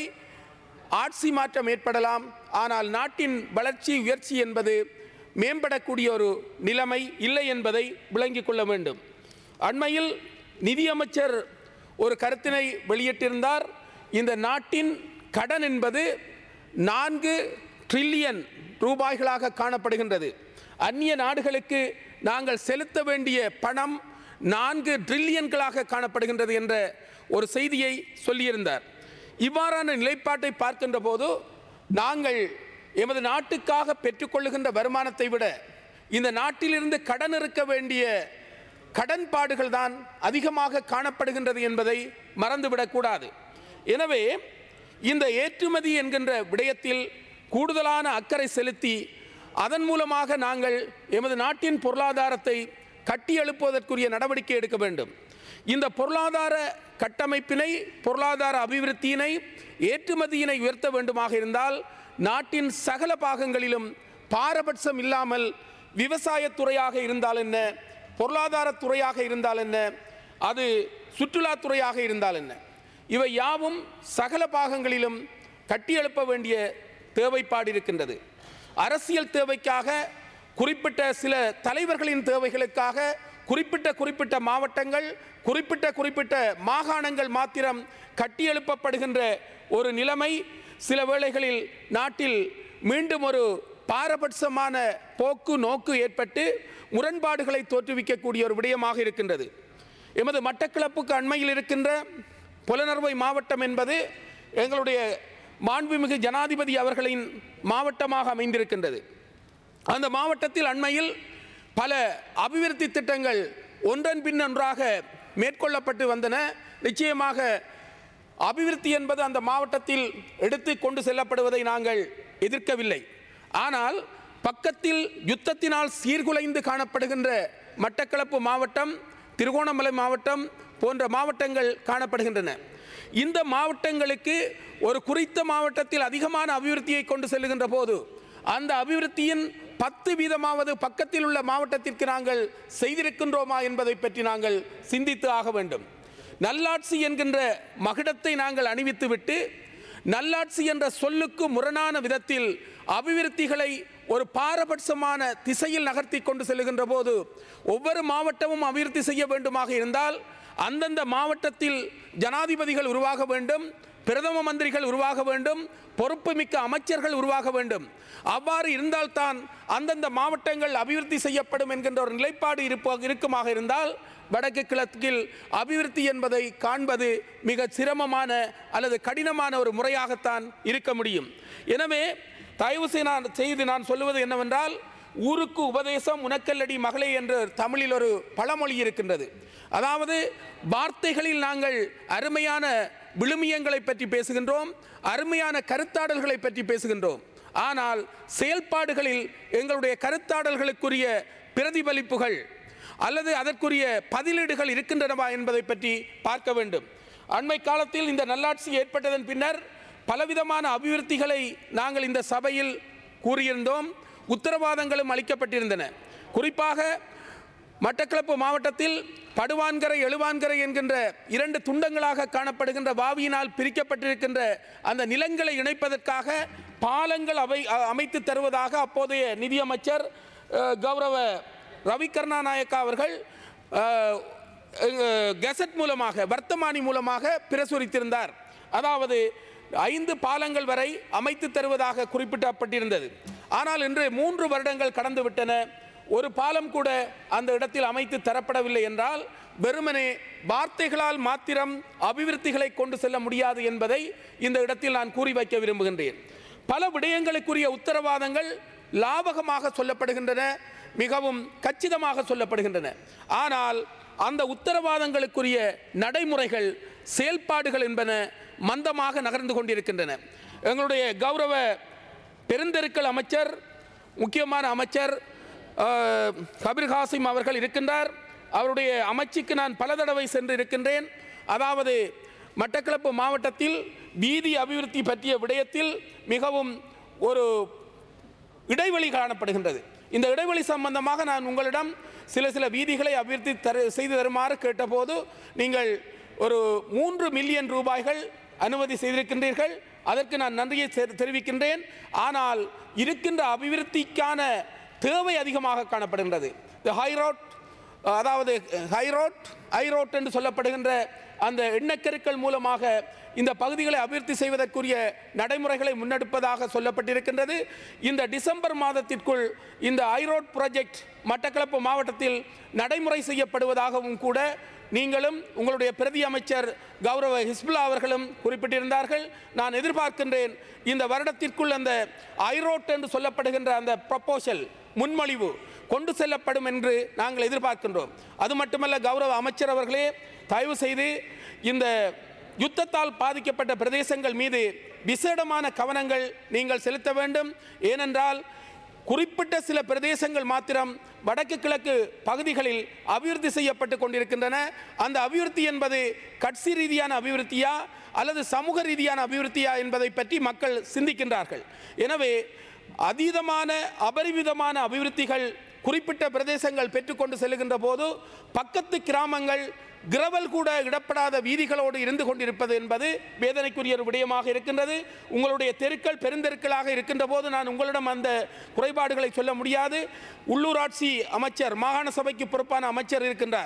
ஆட்சி மாற்றம் ஏற்படலாம், ஆனால் நாட்டின் வளர்ச்சி உயர்ச்சி என்பது மேம்படக்கூடிய ஒரு நிலைமை இல்லை என்பதை விளங்கிக் கொள்ள வேண்டும். அண்மையில் நிதியமைச்சர் ஒரு கருத்தினை வெளியிட்டிருந்தார். இந்த நாட்டின் கடன் என்பது நான்கு ட்ரில்லியன் ரூபாய்களாக காணப்படுகின்றது. அந்நிய நாடுகளுக்கு நாங்கள் செலுத்த வேண்டிய பணம் நான்கு ட்ரில்லியன்களாக காணப்படுகின்றது என்ற ஒரு செய்தியை சொல்லியிருந்தார். இவ்வாறான நிலைப்பாட்டை பார்க்கின்ற போது நாங்கள் எமது நாட்டுக்காக பெற்றுக்கொள்ளுகின்ற வருமானத்தை விட இந்த நாட்டிலிருந்து கடன் இருக்க வேண்டிய கடன்பாடுகள் தான் அதிகமாக காணப்படுகின்றது என்பதை மறந்துவிடக்கூடாது. எனவே இந்த ஏற்றுமதி என்கின்ற விடயத்தில் கூடுதலான அக்கறை செலுத்தி அதன் மூலமாக நாங்கள் எமது நாட்டின் பொருளாதாரத்தை கட்டி எழுப்புவதற்குரிய நடவடிக்கை எடுக்க வேண்டும். இந்த பொருளாதார கட்டமைப்பினை, பொருளாதார அபிவிருத்தியினை, ஏற்றுமதியினை உயர்த்த வேண்டுமாக இருந்தால் நாட்டின் சகல பாகங்களிலும் பாரபட்சம் இல்லாமல் விவசாயத்துறையாக இருந்தால் என்ன, பொருளாதாரத்துறையாக இருந்தால் என்ன, அது சுற்றுலாத்துறையாக இருந்தால் என்ன, இவை யாவும் சகல பாகங்களிலும் கட்டியெழுப்ப வேண்டிய தேவைப்பாடு இருக்கின்றது. அரசியல் தேவைக்காக, குறிப்பிட்ட சில தலைவர்களின் தேவைகளுக்காக குறிப்பிட்ட குறிப்பிட்ட மாவட்டங்கள், குறிப்பிட்ட குறிப்பிட்ட மாகாணங்கள் மாத்திரம் கட்டியெழுப்பப்படுகின்ற ஒரு நிலைமை சில வேளைகளில் நாட்டில் மீண்டும் ஒரு பாரபட்சமான போக்கு நோக்கு ஏற்பட்டு முரண்பாடுகளை தோற்றுவிக்கக்கூடிய ஒரு விடயமாக இருக்கின்றது. எமது மட்டக்களப்புக்கு அண்மையில் இருக்கின்ற புலனறுவை மாவட்டம் என்பது எங்களுடைய மாண்புமிகு ஜனாதிபதி அவர்களின் மாவட்டமாக அமைந்திருக்கின்றது. அந்த மாவட்டத்தில் அண்மையில் பல அபிவிருத்தி திட்டங்கள் ஒன்றன் பின் ஒன்றாக மேற்கொள்ளப்பட்டு வந்தன. நிச்சயமாக அபிவிருத்தி என்பது அந்த மாவட்டத்தில் எடுத்து கொண்டு செல்லப்படுவதை நாங்கள் எதிர்க்கவில்லை. ஆனால் பக்கத்தில் யுத்தத்தினால் சீர்குலைந்து காணப்படுகின்ற மட்டக்களப்பு மாவட்டம், திருகோணமலை மாவட்டம் போன்ற மாவட்டங்கள் காணப்படுகின்றன. இந்த மாவட்டங்களுக்கு ஒரு குறித்த மாவட்டத்தில் அதிகமான அபிவிருத்தியை கொண்டு செல்லுகின்ற போது அந்த அபிவிருத்தியின் பத்து வீதமாவது பக்கத்தில் உள்ள மாவட்டத்திற்கு நாங்கள் செய்திருக்கின்றோமா என்பதை பற்றி நாங்கள் சிந்தித்து ஆக வேண்டும். நல்லாட்சி என்கின்ற மகுடத்தை நாங்கள் அணிவித்துவிட்டு நல்லாட்சி என்ற சொல்லுக்கு முரணான விதத்தில் அபிவிருத்திகளை ஒரு பாரபட்சமான திசையில் நகர்த்தி கொண்டு செல்லுகின்ற போது ஒவ்வொரு மாவட்டமும் அபிவிருத்தி செய்ய வேண்டுமாக இருந்தால் அந்தந்த மாவட்டத்தில் ஜனாதிபதிகள் உருவாக வேண்டும், பிரதம மந்திரிகள் உருவாக வேண்டும், பொறுப்புமிக்க அமைச்சர்கள் உருவாக வேண்டும். அவ்வாறு இருந்தால்தான் அந்தந்த மாவட்டங்கள் அபிவிருத்தி செய்யப்படும் என்கின்ற ஒரு நிலைப்பாடு இருப்ப இருக்குமாக இருந்தால் வடக்கு கிழக்கில் அபிவிருத்தி என்பதை காண்பது மிக சிரமமான அல்லது கடினமான ஒரு முறையாகத்தான் இருக்க முடியும். எனவே தயவு செய்து நான் சொல்லுவது என்னவென்றால், ஊருக்கு உபதேசம் உனக்கல்லடி மகளே என்று தமிழில் ஒரு பழமொழி இருக்கின்றது. அதாவது வார்த்தைகளில் நாங்கள் அருமையான விழுமியங்களை பற்றி பேசுகின்றோம், அருமையான கருத்தாடல்களை பற்றி பேசுகின்றோம். ஆனால் செயல்பாடுகளில் எங்களுடைய கருத்தாடல்களுக்குரிய பிரதிபலிப்புகள் அல்லது அதற்குரிய பதிலீடுகள் இருக்கின்றனவா என்பதை பற்றி பார்க்க வேண்டும். அண்மை காலத்தில் இந்த நல்லாட்சி ஏற்பட்டதன் பின்னர் பலவிதமான அபிவிருத்திகளை நாங்கள் இந்த சபையில் கூறியிருந்தோம், உத்தரவாதங்களும் அளிக்கப்பட்டிருந்தன. குறிப்பாக மட்டக்களப்பு மாவட்டத்தில் படுவான்கரை எழுவான்கரை என்கின்ற இரண்டு துண்டங்களாக காணப்படுகின்ற வாவியினால் பிரிக்கப்பட்டிருக்கின்ற அந்த நிலங்களை இணைப்பதற்காக பாலங்கள் அவை அமைத்து தருவதாக அப்போதைய நிதியமைச்சர் கௌரவ ரவி கருணாநாயக்கா அவர்கள் கெசட் மூலமாக, வர்த்தமானி மூலமாக பிரசுரித்திருந்தார். அதாவது ஐந்து பாலங்கள் வரை அமைத்து தருவதாக குறிப்பிடப்பட்டிருந்தது. ஆனால் இன்று மூன்று வருடங்கள் கடந்து விட்டன, ஒரு பாலம் கூட அந்த இடத்தில் அமைத்து தரப்படவில்லை என்றால் வெறுமனே வார்த்தைகளால் மாத்திரம் அபிவிருத்திகளை கொண்டு செல்ல முடியாது என்பதை இந்த இடத்தில் நான் கூறி வைக்க விரும்புகின்றேன். பல விடயங்களுக்குரிய உத்தரவாதங்கள் லாபகமாக சொல்லப்படுகின்றன, மிகவும் கச்சிதமாக சொல்லப்படுகின்றன. ஆனால் அந்த உத்தரவாதங்களுக்குரிய நடைமுறைகள், செயல்பாடுகள் என்பன மந்தமாக நகர்ந்து கொண்டிருக்கின்றன. எங்களுடைய கௌரவ பெருந்தெருக்கள் அமைச்சர், முக்கியமான அமைச்சர் கபீர் காசிம் அவர்கள் இருக்கின்றார். அவருடைய அமைச்சுக்கு நான் பல தடவை சென்று இருக்கின்றேன். அதாவது மட்டக்களப்பு மாவட்டத்தில் வீதி அபிவிருத்தி பற்றிய விடயத்தில் மிகவும் ஒரு இடைவெளி காணப்படுகின்றது. இந்த இடைவெளி சம்பந்தமாக நான் உங்களிடம் சில சில வீதிகளை அபிவிருத்தி தரு செய்து தருமாறு கேட்டபோது நீங்கள் ஒரு மூன்று மில்லியன் ரூபாய்கள் அனுமதி செய்திருக்கின்றீர்கள். அதற்கு நான் நன்றியை தெரிவிக்கின்றேன். ஆனால் இருக்கின்ற அபிவிருத்திக்கான தேவை அதிகமாக காணப்படுகின்றது. இந்த ஹைரோட், அதாவது ஹைரோட் ஹைரோட் என்று சொல்லப்படுகின்ற அந்த எண்ணக்கருக்கள் மூலமாக இந்த பகுதிகளை அபிவிருத்தி செய்வதற்குரிய நடைமுறைகளை முன்னெடுப்பதாக சொல்லப்பட்டிருக்கின்றது. இந்த டிசம்பர் மாதத்திற்குள் இந்த ஹைரோட் ப்ராஜெக்ட் மட்டக்களப்பு மாவட்டத்தில் நடைமுறை செய்யப்படுவதாகவும் கூட நீங்களும் உங்களுடைய பிரதி அமைச்சர் கௌரவ ஹிஸ்புல்லா அவர்களும் குறிப்பிட்டிருந்தார்கள். நான் எதிர்பார்க்கின்றேன் இந்த வருடத்திற்குள் அந்த ஹைரோட் என்று சொல்லப்படுகின்ற அந்த ப்ரொபோசல், முன்மொழிவு கொண்டு செல்லப்படும் என்று நாங்கள் எதிர்பார்க்கின்றோம். அது மட்டுமல்ல, கௌரவ அமைச்சர் அவர்களே, தயவு செய்து இந்த யுத்தத்தால் பாதிக்கப்பட்ட பிரதேசங்கள் மீது விசேடமான கவனங்கள் நீங்கள் செலுத்த வேண்டும். ஏனென்றால் குறிப்பிட்ட சில பிரதேசங்கள் மாத்திரம் வடக்கு கிழக்கு பகுதிகளில் அபிவிருத்தி செய்யப்பட்டு கொண்டிருக்கின்றன. அந்த அபிவிருத்தி என்பது கட்சி ரீதியான அபிவிருத்தியா அல்லது சமூக ரீதியான அபிவிருத்தியா என்பதை பற்றி மக்கள் சிந்திக்கின்றார்கள். எனவே அதீதமான அபரிமிதமான அபிவிருத்திகள் குறிப்பிட்ட பிரதேசங்கள் பெற்றுக்கொண்டு செல்கின்ற போது பக்கத்து கிராமங்கள் கிரவல் கூட இடப்படாத வீதிகளோடு இருந்து கொண்டிருப்பது என்பது வேதனைக்குரிய ஒரு விடயமாக இருக்கின்றது. உங்களுடைய தெருக்கள் பெருந்தெருக்களாக இருக்கின்ற போது நான் உங்களிடம் அந்த குறைபாடுகளை சொல்ல முடியாது. உள்ளூராட்சி அமைச்சர், மாகாண சபைக்கு பொறுப்பான அமைச்சர் இருக்கின்றார்,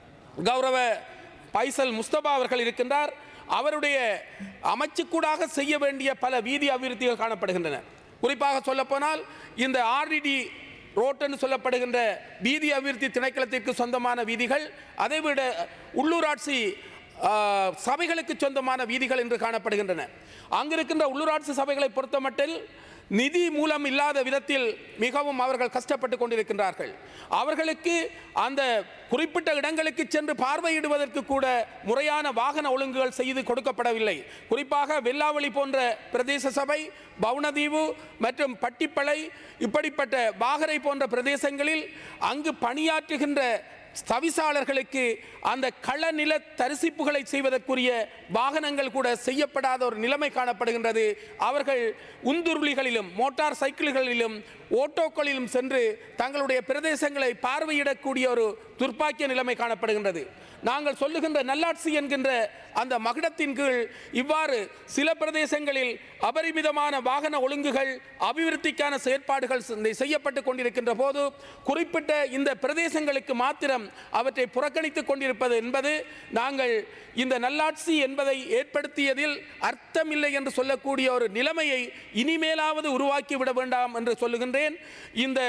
கௌரவ பைசல் முஸ்தபா அவர்கள் இருக்கின்றார். அவருடைய அமைச்சுக்கூடாக செய்ய வேண்டிய பல வீதி அபிவிருத்திகள் காணப்படுகின்றன. குறிப்பாக சொல்லப்போனால் இந்த ஆர்டிடி ரோட் என்று சொல்லப்படுகின்ற வீதி அபிவிருத்தி திணைக்களத்திற்கு சொந்தமான வீதிகள், அதைவிட உள்ளூராட்சி சபைகளுக்கு சொந்தமான வீதிகள் என்று காணப்படுகின்றன. அங்கிருக்கின்ற உள்ளூராட்சி சபைகளை பொறுத்தமட்டில் நிதி மூலம் இல்லாத விதத்தில் மிகவும் அவர்கள் கஷ்டப்பட்டு கொண்டிருக்கின்றார்கள். அவர்களுக்கு அந்த குறிப்பிட்ட இடங்களுக்கு சென்று பார்வையிடுவதற்கு கூட முறையான வாகன ஒழுங்குகள் செய்து கொடுக்கப்படவில்லை. குறிப்பாக வெள்ளாவளி போன்ற பிரதேச சபை, பவுனதீவு மற்றும் பட்டிப்பளை, இப்படிப்பட்ட வாகரை போன்ற பிரதேசங்களில் அங்கு பணியாற்றுகின்ற தவிசாளர்களுக்கு அந்த களநில தரிசிப்புகளை செய்வதற்குரிய வாகனங்கள் கூட செய்யப்படாத ஒரு நிலைமை காணப்படுகின்றது. அவர்கள் உந்துருளிகளிலும் மோட்டார் சைக்கிள்களிலும் ஓட்டோக்களிலும் சென்று தங்களுடைய பிரதேசங்களை பார்வையிடக்கூடிய ஒரு துர்ப்பாக்கிய நிலைமை காணப்படுகின்றது. நாங்கள் சொல்லுகின்ற நல்லாட்சி என்கின்ற அந்த மகுடத்தின் கீழ் இவ்வாறு சில பிரதேசங்களில் அபரிமிதமான வாகன ஒழுங்குகள், அபிவிருத்திக்கான செயற்பாடுகள் செய்யப்பட்டு கொண்டிருக்கின்ற போது குறிப்பிட்ட இந்த பிரதேசங்களுக்கு மாத்திரம் அவற்றை புறக்கணித்துக் கொண்டிருப்பது என்பது நாங்கள் இந்த நல்லாட்சி என்பதை ஏற்படுத்தியதில் அர்த்தமில்லை என்று சொல்லக்கூடிய ஒரு நிலைமையை இனிமேலாவது உருவாக்கிவிட வேண்டாம் என்று சொல்லுகின்றேன். இந்த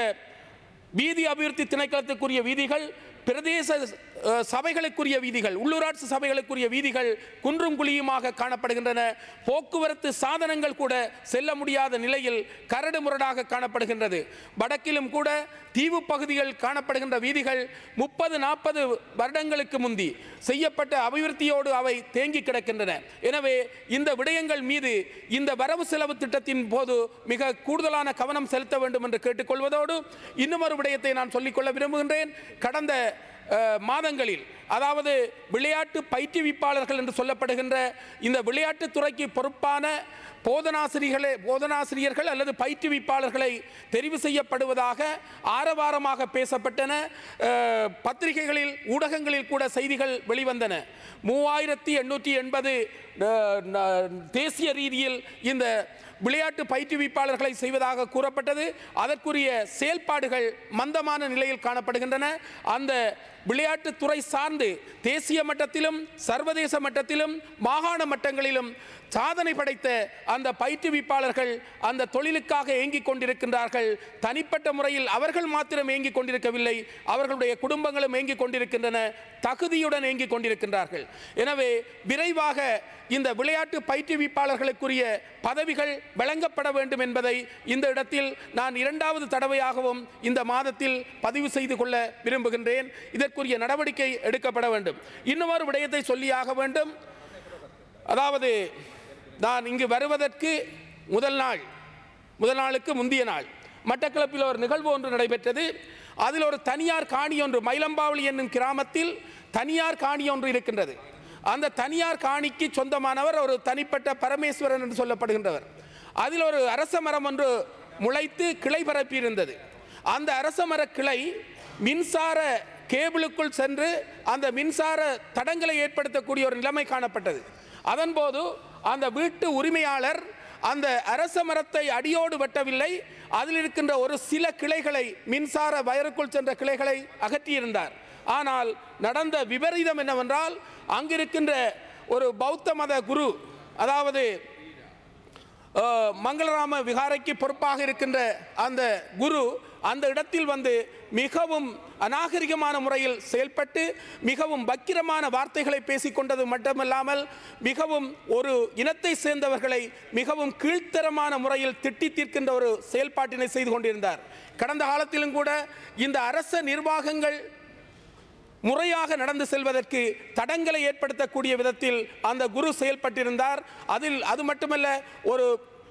வீதி அபிவிருத்தி திணைக்களத்துக்குரிய வீதிகள், பிரதேச சபைகளுக்குரிய வீதிகள், உள்ளூராட்சி சபைகளுக்குரிய வீதிகள் குன்றும் குழியுமாக காணப்படுகின்றன. போக்குவரத்து சாதனங்கள் கூட செல்ல முடியாத நிலையில் கரடு முரடாக காணப்படுகின்றது. வடக்கிலும் கூட தீவு பகுதிகள் காணப்படுகின்ற வீதிகள் முப்பது நாற்பது வருடங்களுக்கு முந்தி செய்யப்பட்ட அபிவிருத்தியோடு அவை தேங்கி கிடக்கின்றன. எனவே இந்த விடயங்கள் மீது இந்த வரவு செலவு திட்டத்தின் போது மிக கூடுதலான கவனம் செலுத்த வேண்டும் என்று கேட்டுக்கொள்வதோடு இன்னும் ஒரு விடயத்தை நான் சொல்லிக்கொள்ள விரும்புகின்றேன். கடந்த மாதங்களில், அதாவது விளையாட்டு பயிற்றுவிப்பாளர்கள் என்று சொல்லப்படுகின்ற இந்த விளையாட்டுத் துறைக்கு பொறுப்பான போதனாசிரியர்களே போதனாசிரியர்கள் அல்லது பயிற்றுவிப்பாளர்களை தெரிவு செய்யப்படுவதாக ஆரவாரமாக பேசப்பட்டன. பத்திரிகைகளில், ஊடகங்களில் கூட செய்திகள் வெளிவந்தன. மூவாயிரத்தி எண்ணூற்றி எண்பது தேசிய ரீதியில் இந்த விளையாட்டு பயிற்றுவிப்பாளர்களை செய்வதாக கூறப்பட்டது. அதற்குரிய செயல்பாடுகள் மந்தமான நிலையில் காணப்படுகின்றன. அந்த விளையாட்டுத்துறை சார்ந்து தேசிய மட்டத்திலும் சர்வதேச மட்டத்திலும் மாகாண மட்டங்களிலும் சாதனை படைத்த அந்த பயிற்றுவிப்பாளர்கள் அந்த தொழிலுக்காக ஏங்கிக் கொண்டிருக்கின்றார்கள். தனிப்பட்ட முறையில் அவர்கள் மாத்திரம் ஏங்கிக் கொண்டிருக்கவில்லை, அவர்களுடைய குடும்பங்களும் ஏங்கிக் கொண்டிருக்கின்றன, தகுதியுடன் ஏங்கிக் கொண்டிருக்கின்றார்கள். எனவே விரைவாக இந்த விளையாட்டு பயிற்றுவிப்பாளர்களுக்குரிய பதவிகள் வழங்கப்பட வேண்டும் என்பதை இந்த இடத்தில் நான் இரண்டாவது தடவையாகவும் இந்த மாதத்தில் பதிவு செய்து கொள்ள விரும்புகின்றேன். இதற்குரிய நடவடிக்கை எடுக்கப்பட வேண்டும். இன்னொரு விடயத்தை சொல்லியாக வேண்டும். அதாவது நான் இங்கு வருவதற்கு முதல் நாள் முதல் நாளுக்கு முந்தைய நாள் மட்டக்களப்பில் ஒரு நிகழ்வு ஒன்று நடைபெற்றது. அதில் ஒரு தனியார் காணி ஒன்று, மயிலம்பாவளி என்னும் கிராமத்தில் தனியார் காணி ஒன்று இருக்கின்றது. அந்த தனியார் காணிக்கு சொந்தமானவர் ஒரு தனிப்பட்ட பரமேஸ்வரன் என்று சொல்லப்படுகின்றவர். அதில் ஒரு அரச மரம் ஒன்று முளைத்து கிளை பரப்பி இருந்தது. அந்த அரச மர கிளை மின்சார கேபிளுக்குள் சென்று அந்த மின்சார தடங்களை ஏற்படுத்தக்கூடிய ஒரு நிலைமை காணப்பட்டது. அதன்போது அந்த வீட்டு உரிமையாளர் அந்த அரச மரத்தை அடியோடு வெட்டவில்லை, அதில் இருக்கின்ற ஒரு சில கிளைகளை, மின்சார வயருக்குள் சென்ற கிளைகளை அகற்றியிருந்தார். ஆனால் நடந்த விபரீதம் என்னவென்றால், அங்கிருக்கின்ற ஒரு பௌத்த மத குரு, அதாவது மங்களராம விகாரைக்கு பொறுப்பாக இருக்கின்ற அந்த குரு அந்த இடத்தில் வந்து மிகவும் அநாகரிகமான முறையில் செயல்பட்டு மிகவும் வக்கிரமான வார்த்தைகளை பேசிக்கொண்டது மட்டுமல்லாமல் மிகவும் ஒரு இனத்தை சேர்ந்தவர்களை மிகவும் கீழ்த்தரமான முறையில் திட்டி தீர்க்கின்ற ஒரு செயல்பாட்டினை செய்து கொண்டிருந்தார். கடந்த காலத்திலும் கூட இந்த அரச நிர்வாகங்கள் முறையாக நடந்து செல்வதற்கு தடங்களை ஏற்படுத்தக்கூடிய விதத்தில் அந்த குரு செயல்பட்டிருந்தார். அதில் அது மட்டுமல்ல, ஒரு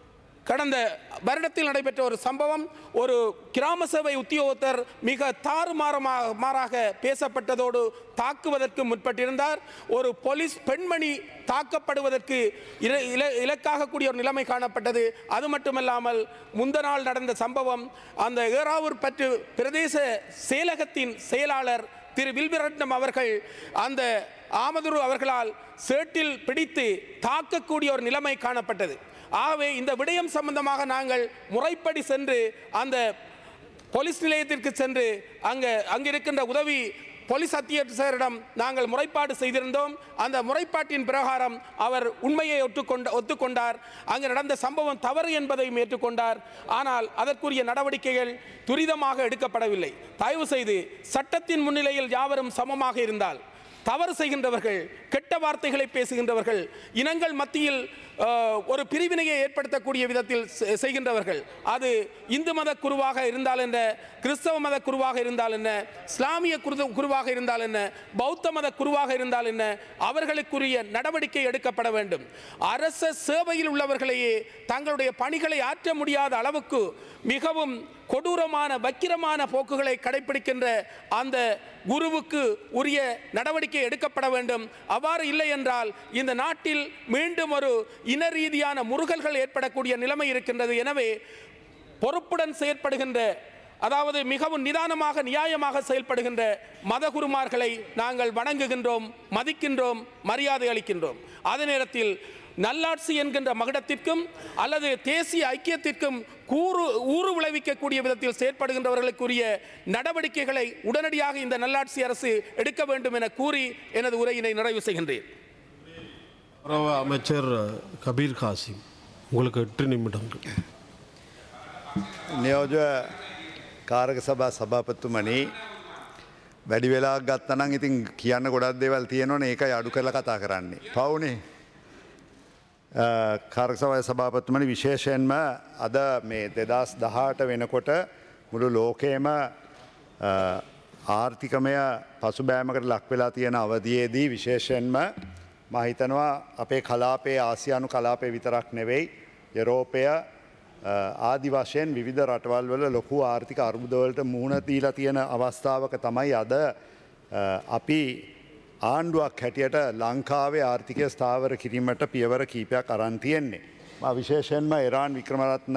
கடந்த வருடத்தில் நடைபெற்ற ஒரு சம்பவம். ஒரு கிராம சேவை உத்தியோகத்தர் மிக தாறுமாறமாக மாறாக பேசப்பட்டதோடு தாக்குவதற்கு முற்பட்டிருந்தார். ஒரு போலீஸ் பெண்மணி தாக்கப்படுவதற்கு இலக்காக கூடிய ஒரு நிலைமை காணப்பட்டது. அது மட்டுமல்லாமல் முந்த நாள் நடந்த சம்பவம், அந்த ஏறாவூர் பற்று பிரதேச செயலகத்தின் செயலாளர் திரு வில்விரட்னம் அவர்கள் அந்த ஆமதுரு அவர்களால் சேட்டில் பிடித்து தாக்கக்கூடிய ஒரு நிலைமை காணப்பட்டது. ஆகவே இந்த விடயம் சம்பந்தமாக நாங்கள் முறைப்படி சென்று அந்த போலீஸ் நிலையத்திற்கு சென்று அங்கே அங்கிருக்கின்ற உதவி போலீஸ் அத்தியட்சரிடம் நாங்கள் முறைப்பாடு செய்திருந்தோம். அந்த முறைப்பாட்டின் பிரகாரம் அவர் உண்மையை ஒத்துக்கொண்ட ஒத்துக்கொண்டார். அங்கு நடந்த சம்பவம் தவறு என்பதையும் ஏற்றுக்கொண்டார். ஆனால் அதற்குரிய நடவடிக்கைகள் துரிதமாக எடுக்கப்படவில்லை. தயவு செய்து சட்டத்தின் முன்னிலையில் யாவரும் சமமாக இருந்தால், தவறு செய்கின்றவர்கள், கெட்ட வார்த்தைகளை பேசுகின்றவர்கள், இனங்கள் மத்தியில் ஒரு பிரிவினையை ஏற்படுத்தக்கூடிய விதத்தில் செய்கின்றவர்கள், அது இந்து மத குருவாக இருந்தால் என்ன, கிறிஸ்தவ மத குருவாக இருந்தால் என்ன, இஸ்லாமிய குருவாக இருந்தால் என்ன, பௌத்த மத குருவாக இருந்தால் என்ன, அவர்களுக்குரிய நடவடிக்கை எடுக்கப்பட வேண்டும். அரச சேவையில் உள்ளவர்களையே தங்களுடைய பணிகளை ஆற்ற முடியாத அளவுக்கு மிகவும் கொடூரமான வக்கிரமான போக்குகளை கடைபிடிக்கின்ற அந்த குருவுக்கு உரிய நடவடிக்கை எடுக்கப்பட வேண்டும். அவ்வாறு இல்லை என்றால் இந்த நாட்டில் மீண்டும் ஒரு இன ரீதியான முறுகல்கள் ஏற்படக்கூடிய நிலைமை இருக்கின்றது. எனவே பொறுப்புடன் செயற்படுகின்ற, அதாவது மிகவும் நிதானமாக நியாயமாக செயல்படுகின்ற மதகுருமார்களை நாங்கள் வணங்குகின்றோம், மதிக்கின்றோம், மரியாதை அளிக்கின்றோம். அதே நேரத்தில் நல்லாட்சி என்கின்ற மகுடத்திற்கும் அல்லது தேசிய ஐக்கியத்திற்கும் கூறு ஊறு விளைவிக்கக்கூடிய விதத்தில் செயற்படுகின்றவர்களுக்குரிய நடவடிக்கைகளை உடனடியாக இந்த நல்லாட்சி அரசு எடுக்க வேண்டும் என கூறி எனது உரையினை நிறைவு செய்கின்றேன். அமைச்சர் கபீர் காசிம், உங்களுக்கு எட்டு நிமிடங்கள். නියෝජ කාරක සභා සභාපතිතුමනි, වැඩි වෙලාවක් ගත්තා නම් ඉතින් කියන්න ගොඩක් දේවල් තියෙනවනේ, ඒකයි අඩු කරලා කතා කරන්නේ. පවුනේ. කාරක සභාවේ සභාපතිතුමනි, විශේෂයෙන්ම අද මේ දෙදහස් දහඅට වෙනකොට මුළු ලෝකයේම ආර්ථිකමය පසුබෑමකට ලක් වෙලා තියෙන අවධියේදී විශේෂයෙන්ම මම හිතනවා අපේ කලාපයේ ආසියානු කලාපයේ විතරක් නෙවෙයි, යුරෝපය ආදි වශයෙන් විවිධ රටවල් වල ලොකු ආර්ථික අර්බුදවලට මුහුණ දීලා තියෙන අවස්ථාවක තමයි අද අපි ආණ්ඩුවක් හැටියට ලංකාවේ ආර්ථිකය ස්ථාවර කිරීමට පියවර කීපයක් අරන් තියෙන්නේ. මම විශේෂයෙන්ම ඉරාන් වික්‍රමරත්න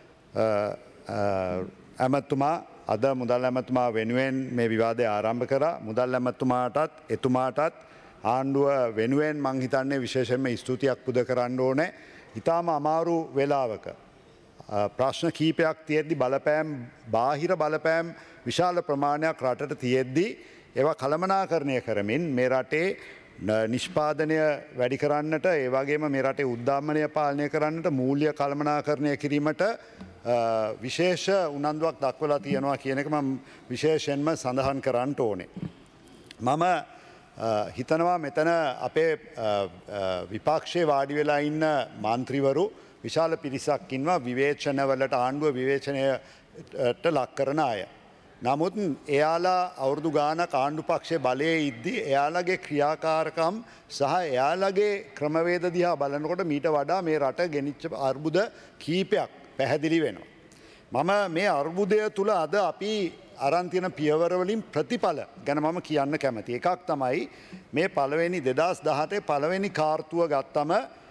ඇමතුමා අද මුදල් ඇමතුමා වෙනුවෙන් මේ විවාදය ආරම්භ කරා. මුදල් ඇමතුමාටත් එතුමාටත් ආණ්ඩුව වෙනුවෙන් මං හිතන්නේ විශේෂයෙන්ම ස්තුතියක් පුද කරන්න ඕනේ. ඉතාම අමාරු වෙලාවක ප්‍රශ්න කීපයක් තියෙද්දි බලපෑම්, බාහිර බලපෑම් විශාල ප්‍රමාණයක් රටට තියෙද්දි ඒවා කළමනාකරණය කරමින් මේ රටේ නිෂ්පාදනය වැඩි කරන්නට, ඒ වගේම මේ රටේ උද්දාමනය පාලනය කරන්නට, මූල්‍ය කළමනාකරණය කිරීමට විශේෂ උනන්දුවක් දක්වලා තියෙනවා කියන එක මම විශේෂයෙන්ම සඳහන් කරන්න ඕනේ. මම හිතනවා මෙතන අපේ විපක්ෂයේ වාඩි වෙලා ඉන්න මන්ත්‍රීවරු විශාල පිරිසක් ඉන්නවා විවේචනවලට, ආණ්ඩුව විවේචනයට ලක් කරන අය. නමුත් එයාලා අවුරුදු ගානක් ආණ්ඩු පක්ෂයේ බලයේ ඉද්දී එයාලගේ ක්‍රියාකාරකම් සහ එයාලගේ ක්‍රමවේද දිහා බලනකොට මීට වඩා මේ රට ගෙනිච්ච අර්බුද කීපයක් පැහැදිලි වෙනවා. මම මේ අර්බුදය තුල අද අපි අරන් තියෙන පියවරවලින් ප්‍රතිඵල ගැන මම කියන්න කැමතියි. එකක් තමයි මේ පළවෙනි දෙදහස් දහඅටේ පළවෙනි කාර්තුව ගත්තම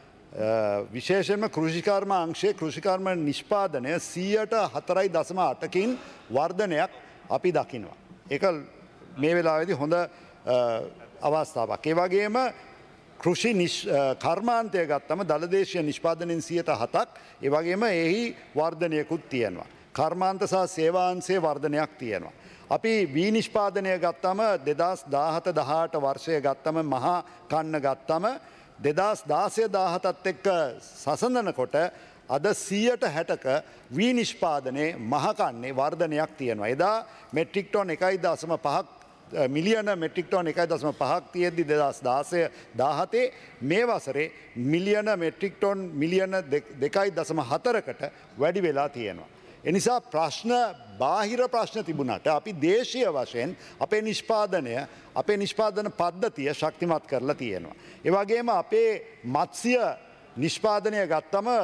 විශේෂයෙන්ම කෘෂිකර්ම අංශයේ කෘෂිකර්ම නිෂ්පාදනය සියයට හතරයි දශම අටකින් වර්ධනයක් අපි දකිනවා. ඒක මේ වෙලාවේදී හොඳ අවස්ථාවක්. ඒ වගේම කෘෂි කර්මාන්තය ගත්තම දළදේශීය නිෂ්පාදනයෙන් සියයට හතක්, ඒ වගේම එහි වර්ධනයකුත් තියෙනවා. කර්මාන්ත සහ සේවාංශයේ වර්ධනයක් තියෙනවා. අපි වී නිෂ්පාදනය ගත්තම දෙදහස් දාහත දහඅට වර්ෂය ගත්තම මහා කන්න ගත්තම දෙදහස් දාසය දාහතත් එක්ක සසඳනකොට අද සියයට හැටක වී නිෂ්පාදනයේ මහකන්නේ වර්ධනයක් තියෙනවා. එදා මෙට්‍රික් ටොන් එකයි දශම පහක් මිලියන මෙට්‍රික් ටොන් එකයි දශම පහක් තියෙද්දි දෙදහස් දාසය දාහතේ මේ වසරේ මිලියන මෙට්‍රික් ටොන් මිලියන දෙකයි දශම හතරකට වැඩි වෙලා තියෙනවා. එනිසා ප්‍රශ්න, බාහිර ප්‍රශ්න තිබුණට අපි දේශීය වශයෙන් අපේ නිෂ්පාදනය, අපේ නිෂ්පාදන පද්ධතිය ශක්තිමත් කරලා තියෙනවා. ඒ වගේම අපේ මත්ස්‍ය නිෂ්පාදනය ගත්තම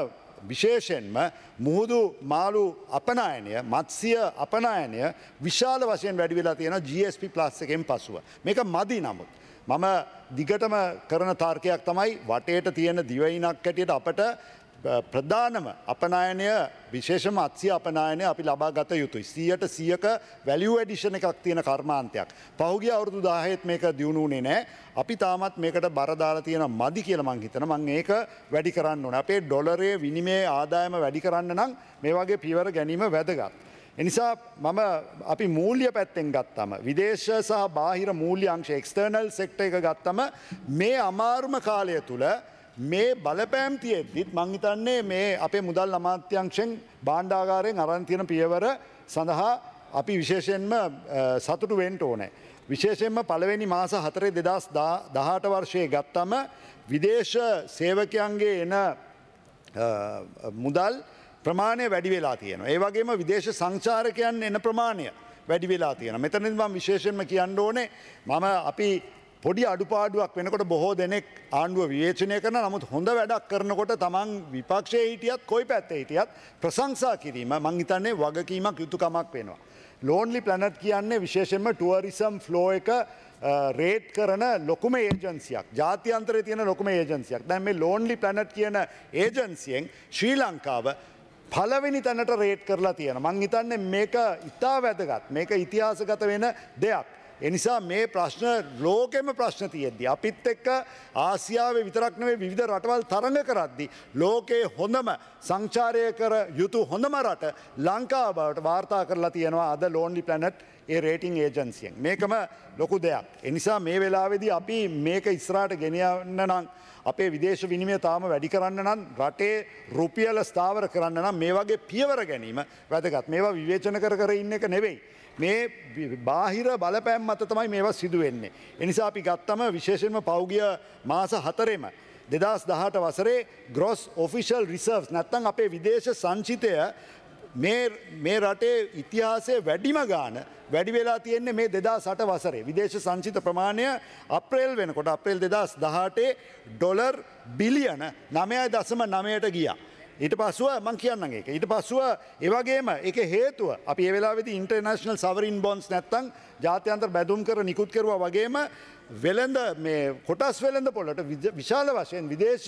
විශේෂෙන්ම මුහුදු මාළු අපනයනය මත්සිය අපනයනය විශාල වශයෙන් වැඩි වෙලා තියෙන ජී එස් පී ප්ලස් එකෙන් පසුව. මේක මදි නමුත්. මම දිගටම කරන තර්කයක් තමයි වටේට තියෙන දිවයිනක් හැටියට අපට ප්‍රධානම අපනයනය විශේෂම අත්සිය අපනයනය අපි ලබා ගත යුතුයි. සියයට සියක වැලියු එඩිෂන් එකක් තියෙන කර්මාන්තයක්. පහුගිය අවුරුදු දහයෙත් මේක දියුණුනේ නෑ. අපි තාමත් මේකට බර දාලා තියෙන මදි කියලා මං හිතනවා. මං ඒක වැඩි කරන්න ඕනේ. අපේ ඩොලරයේ විනිමය ආදායම වැඩි කරන්න නම් මේ වගේ පියවර ගැනීම වැදගත්. එනිසා මම අපි මූල්‍ය පැත්තෙන් ගත්තම විදේශ සහ බාහිර මූල්‍ය අංශ එක්ස්ටර්නල් සෙක්ටර් එක ගත්තම මේ අමාරුම කාලය තුල මේ බලපෑම් තියෙද්දිත් මං හිතන්නේ මේ අපේ මුදල් අමාත්‍යාංශෙන් භාණ්ඩාගාරයෙන් අරන් තියෙන පියවර සඳහා අපි විශේෂයෙන්ම සතුටු වෙන්න ඕනේ. විශේෂයෙන්ම පළවෙනි මාස හතරේ දෙදහස් දහඅට වර්ෂයේ ගත්තම විදේශ සේවකයන්ගේ එන මුදල් ප්‍රමාණය වැඩි වෙලා තියෙනවා. ඒ වගේම විදේශ සංචාරකයන් එන ප්‍රමාණය වැඩි වෙලා තියෙනවා. මෙතනදී මම විශේෂයෙන්ම කියන්න ඕනේ මම අපි පොඩි අඩුපාඩුවක් වෙනකොට බොහෝ දෙනෙක් ආණ්ඩුව විවේචනය කරන නමුත් හොඳ වැඩක් කරනකොට තමන් විපක්ෂයේ හිටියත් කොයි පැත්තේ හිටියත් ප්‍රශංසා කිරීම මං හිතන්නේ වගකීමක් යුතුකමක් වෙනවා. ලෝන්ලි ප්ලැනට් කියන්නේ විශේෂයෙන්ම ටුවරිසම් ෆ්ලෝ එක රේට් කරන ලොකුම ඒජන්සියක්. ජාත්‍යන්තරයේ තියෙන ලොකුම ඒජන්සියක්. දැන් මේ ලෝන්ලි ප්ලැනට් කියන ඒජන්සියෙන් ශ්‍රී ලංකාව පළවෙනි තැනට රේට් කරලා තියෙනවා. මං හිතන්නේ මේක ඉතා වැදගත්. මේක ඉතිහාසගත වෙන දෙයක්. එනිසා මේ ප්‍රශ්න ලෝකෙම ප්‍රශ්න තියෙද්දි. අපිත් එක්ක ආසියාවේ විතරක් නෙවෙයි විවිධ රටවල් තරඟ කරද්දි. ලෝකයේ හොඳම සංචාරය කර යුතු හොඳම රට ලංකාව බවට වාර්තා කරලා තියෙනවා අද ලෝන්ලි ප්ලැනට් ඒ රේටිං ඒජන්සියෙන්. මේකම ලොකු දෙයක්. එනිසා මේ වෙලාවේදී අපි මේක ඉස්සරහට ගෙන යන්න නම් අපේ විදේශ විනිමය තාම වැඩි කරන්න නම් රටේ රුපියල ස්ථාවර කරන්න නම් මේ වගේ පියවර ගැනීම වැදගත්. මේවා විවේචන කර කර ඉන්න එක නෙවෙයි. මේ බාහිර බලපෑම් මත තමයි මේවා සිදු වෙන්නේ. එනිසා අපි ගත්තම විශේෂයෙන්ම පෞගිය මාස හතරෙම දෙදහස් දහඅට වසරේ gross official reserves නැත්නම් අපේ විදේශ සංචිතය මේ මේ රටේ ඉතිහාසයේ වැඩිම ගාන වැඩි වෙලා තියෙන්නේ මේ දෙදහස් අට වසරේ. විදේශ සංචිත ප්‍රමාණය අප්‍රේල් වෙනකොට අප්‍රේල් දෙදහස් දහඅටේ ඩොලර් බිලියන නවය දශම නවයට ගියා. ඊට පස්සුව මං කියන්නම් ඒක. ඊට පස්සුව ඒ වගේම ඒකේ හේතුව අපි ඒ වෙලාවේදී ඉන්ටර්නැෂනල් සවරින් බොන්ඩ්ස් නැත්තම් ජාත්‍යන්තර බැඳුම් කර නිකුත් කරුවා වගේම වෙළඳ මේ කොටස් වෙළඳ පොළට විශාල වශයෙන් විදේශ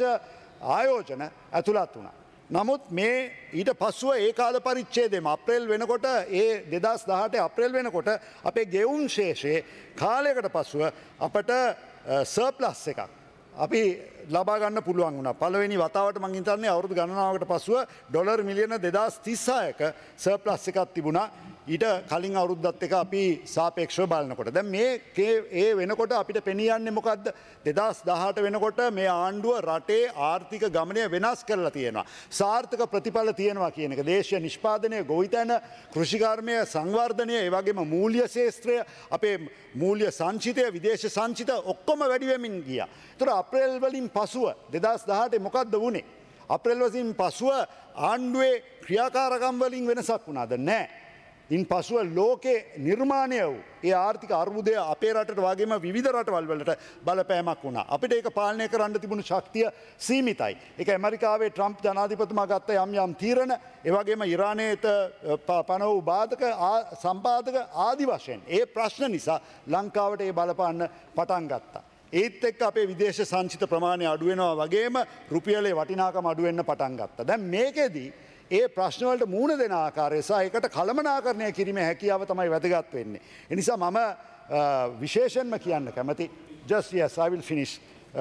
ආයෝජන ඇතුළත් වුණා. නමුත් මේ ඊට පස්සුව ඒ කාල පරිච්ඡේදයේම අප්‍රේල් වෙනකොට ඒ දෙදහස් දහඅට අප්‍රේල් වෙනකොට අපේ ගෙවුම් ශේෂයේ කාලයකට පස්සුව අපට සර්ප්ලස් එකක් අපි ලබා ගන්න පුළුවන් වුණා. පළවෙනි වතාවට මං හිතන්නේ අවුරුදු ගණනාවකට පසුව ඩොලර් මිලියන දෙදහස් තිස්හයක සර්ප්ලස් එකක් තිබුණා. ඊට කලින් අවුරුද්දත් එක අපි සාපේක්ෂව බලනකොට. දැන් මේ ඒ වෙනකොට අපිට පෙනී යන්නේ මොකද්ද? දෙදහස් දහඅට වෙනකොට මේ ආණ්ඩුව රටේ ආර්ථික ගමනය වෙනස් කරලා තියෙනවා. සාර්ථක ප්‍රතිඵල තියෙනවා කියන එක. දේශීය නිෂ්පාදනය, ගොවිතැන, කෘෂිකර්මය, සංවර්ධනය, ඒ වගේම මූල්‍ය ශාස්ත්‍රය, අපේ මූල්‍ය සංචිතය, විදේශ සංචිත ඔක්කොම වැඩි වෙමින් ගියා. ඒතර අප්‍රේල් වලින් පසුව දෙදහස් දහඅට මොකද්ද වුනේ? අප්‍රේල් වලින් පසුව ආණ්ඩුවේ ක්‍රියාකාරකම් වලින් වෙනසක් වුණාද? නැහැ. ඉන් පසුව ලෝකේ නිර්මාණය වූ ඒ ආර්ථික අර්බුදය අපේ රටට වගේම විවිධ රටවල් වලට බලපෑමක් වුණා. අපිට ඒක පාලනය කරන්න තිබුණු ශක්තිය සීමිතයි. ඒක ඇමරිකාවේ ට්‍රම්ප් ජනාධිපතිතුමා ගත්ත යම් යම් තීරණ, ඒ වගේම ඉරානයේට පන වූ බාධක සම්පාදක ආදි වශයෙන් ඒ ප්‍රශ්න නිසා ලංකාවට ඒ බලපාන්න පටන් ගත්තා. ඒත් එක්ක අපේ විදේශ සංචිත ප්‍රමාණය අඩු වෙනවා වගේම රුපියලේ වටිනාකම අඩු වෙන්න පටන් ගත්තා. දැන් මේකෙදී ඒ ප්‍රශ්නවලට මූුණ දෙන ආකාරය සහ ඒකට කළමනාකරණය කිරීමේ හැකියාව තමයි වැදගත් වෙන්නේ. ඒ නිසා මම විශේෂයෙන්ම කියන්න කැමති just yes I will finish.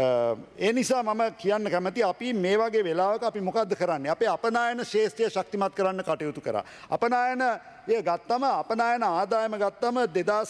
ඒ නිසා මම කියන්න කැමති අපි මේ වගේ වෙලාවක අපි මොකද්ද කරන්නේ? අපේ අපනායන ශේෂ්ත්‍රය ශක්තිමත් කරන්න කටයුතු කරා. අපනායන ඒ ගත්තම අපනායන ආදායම ගත්තම දෙදහස්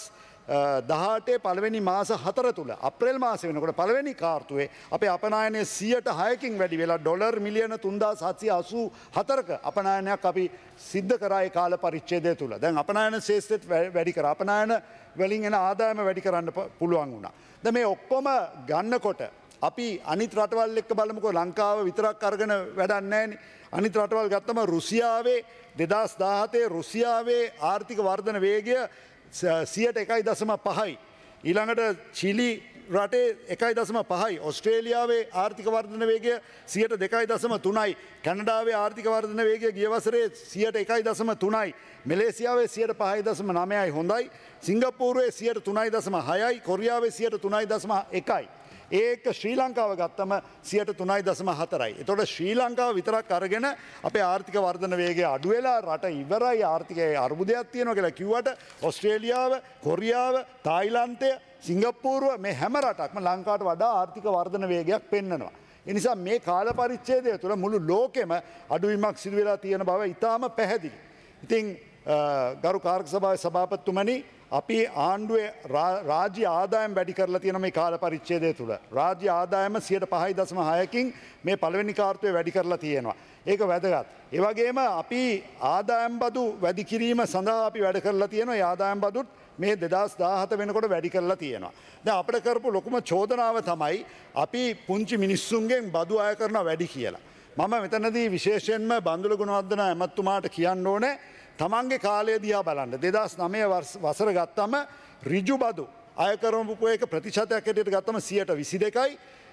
දහඅටේ පළවෙනි මාස හතර තුල අප්‍රේල් මාසෙ වෙනකොට පළවෙනි කාර්තුවේ අපේ අපනායනය සියයට හයකින් වැඩි වෙලා ඩොලර් මිලියන තුන්දාස් හත්සිය අසූ හතරක අපනායනයක් අපි සිද්ධ කරා ඒ කාල පරිච්ඡේදය තුල. දැන් අපනායන ශේෂ්ත්‍රෙත් වැඩි කරා. අපනායන වලින් එන ආදායම වැඩි කරන්න පුළුවන් වුණා. දැන් මේ ඔක්කොම ගන්නකොට අපි අනිත් රටවල් එක්ක බලමුකෝ. ලංකාව විතරක් අරගෙන වැඩක් නැහැනේ. අනිත් රටවල් ගත්තම රුසියාවේ දෙදහස් දහහතේ රුසියාවේ ආර්ථික වර්ධන වේගය සියයට එකයි දශම පහයි. ඊළඟට චිලි රටේ එකයි දසම පහයි ඔස්ට්‍රේලියාවේ ආර්ථික වර්ධන වේගය සියයට දෙකයි දසම තුනයි කැනඩාවේ ආර්ථික වර්ධන වේගය ගිය වසරේ සියයට එකයි දසම තුනයි මැලේසියාවේ සියයට පහයි දසම නවයයි හොඳයි සිංගප්පූරුවේ සියයට තුනයි දසම හයයි කොරියාවේ සියයට තුනයි දසම එකයි ඒක ශ්‍රී ලංකාව ගත්තම සියයට තුනයි දසම හතරයි. එතොට ශ්‍රී ලංකාව විතරක් අරගෙන අපේ ආර්ථික වර්ධන වේගේ අඩුවෙලා රට ඉවරයි ආර්ථිකය අර්බුදයක් තියෙනවා කියලා කිව්වට ඔස්ට්‍රේලියාව කොරියාව තායිලන්තය සිංගප්පූරුව මේ හැම රටක්ම ලංකාවට වඩා ආර්ථික වර්ධන වේගයක් පෙන්වනවා. එනිසා මේ කාල පරිච්ඡේදය තුළ මුළු ලෝකෙම අඩුවීමක් සිදු වෙලා තියෙන බව ඉතාම පැහැදිලි. ඉතින් ගරු කාර්ක සභාවේ සභාපතිතුමනි අපි ආණ්ඩුවේ රාජ්‍ය ආදායම් වැඩි කරලා තියෙන මේ කාල පරිච්ඡේදය තුළ රාජ්‍ය ආදායම සියයට පහයි දසම හයකින් මේ පළවෙනි කාර්තුවේ වැඩි කරලා තියෙනවා. ඒක වැදගත්. ඒ වගේම අපි ආදායම් බදු වැඩි කිරීම සඳහා අපි වැඩ කරලා තියෙනවා. ඒ ආදායම් බදුත් මේ දෙදස් දාහත වෙනකොට වැඩි කරලා තියෙනවා. දැන් අපිට කරපු ලොකුම චෝදනාව තමයි අපි පුංචි මිනිස්සුන්ගෙන් බදු අය කරනවා වැඩි කියලා. මම මෙතනදී විශේෂයෙන්ම බන්දුල ගුණවර්ධන ඇමතුමාට කියන්න ඕනේ තමන්ගේ කාලය දිහා බලන්න. දෙදස් නවය වසර ගත්තම ඍජු බදු අය කරපු එක ප්‍රතිශතයක් හැටියට ගත්තම සියයට විසි දෙකයි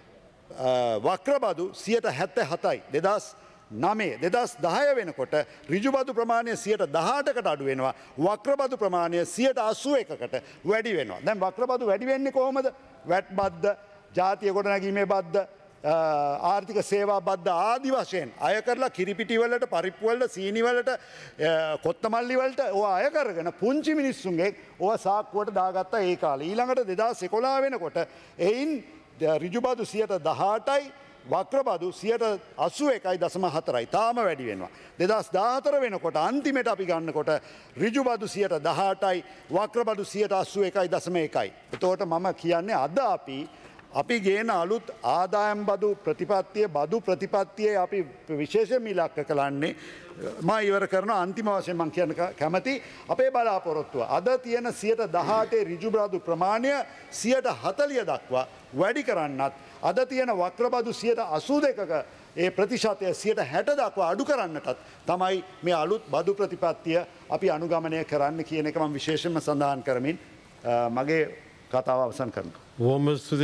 වක්‍ර බදු සියයට හැත්තෑ හතයි. දෙදස් නමේ දෙදස් දහය වෙනකොට ඍජුබදු ප්‍රමාණය සියයට දහඅටකට අඩු වෙනවා. වක්‍රබදු ප්‍රමාණය සියයට අසූ එකකට වැඩි වෙනවා. දැන් වක්‍රබදු වැඩි වෙන්නේ කොහොමද? වැට් බද්ද, ජාතිය ගොඩනැගීමේ බද්ද, ආර්ථික සේවා බද්ද ආදි වශයෙන් අය කරලා කිරිපිටිවලට, පරිප්පුවලට, සීනිවලට, කොත්තමල්ලිවලට ඕවා අය කරගෙන පුංචි මිනිස්සුන්ගේ ඕවා සාක්කුවට දාගත්තා ඒ කාලේ. ඊළඟට දෙදස් එකොළහ වෙනකොට එයින් ඍජුබදු සියයට දහඅටයි වක්‍රබදු සියයට අසූ එකයි දසම හතරයි තාම වැඩි වෙනවා. දෙදස් දාහතර වෙනකොට අන්තිමට අපි ගන්නකොට ඍජුබදු සියයට දහඅටයි වක්‍රබදු සියයට අසූ එකයි දසම එකයි. එතකොට මම කියන්නේ අද අපි අපි ගේන අලුත් ආදායම් බදු ප්‍රතිපත්තිය බදු ප්‍රතිපත්තියේ අපි විශේෂයෙන් ඉලක්ක කළන්නේ මා ඉවර කරන අන්තිම වශයෙන් මම කියන්න කැමති අපේ බලාපොරොත්තුව අද තියෙන සියයට දහඅටේ ඍජු බදු ප්‍රමාණය සියයට හතළිහ දක්වා වැඩි කරන්නත් අද තියෙන වක්‍රබදු සියයට අසූ දෙකක ඒ ප්‍රතිශතය සියයට හැට දක්වා අඩු කරන්නටත් තමයි මේ අලුත් බදු ප්‍රතිපත්තිය අපි අනුගමනය කරන්න කියන එක මම විශේෂයෙන්ම සඳහන් කරමින් මගේ කතාව අවසන් කරනවා.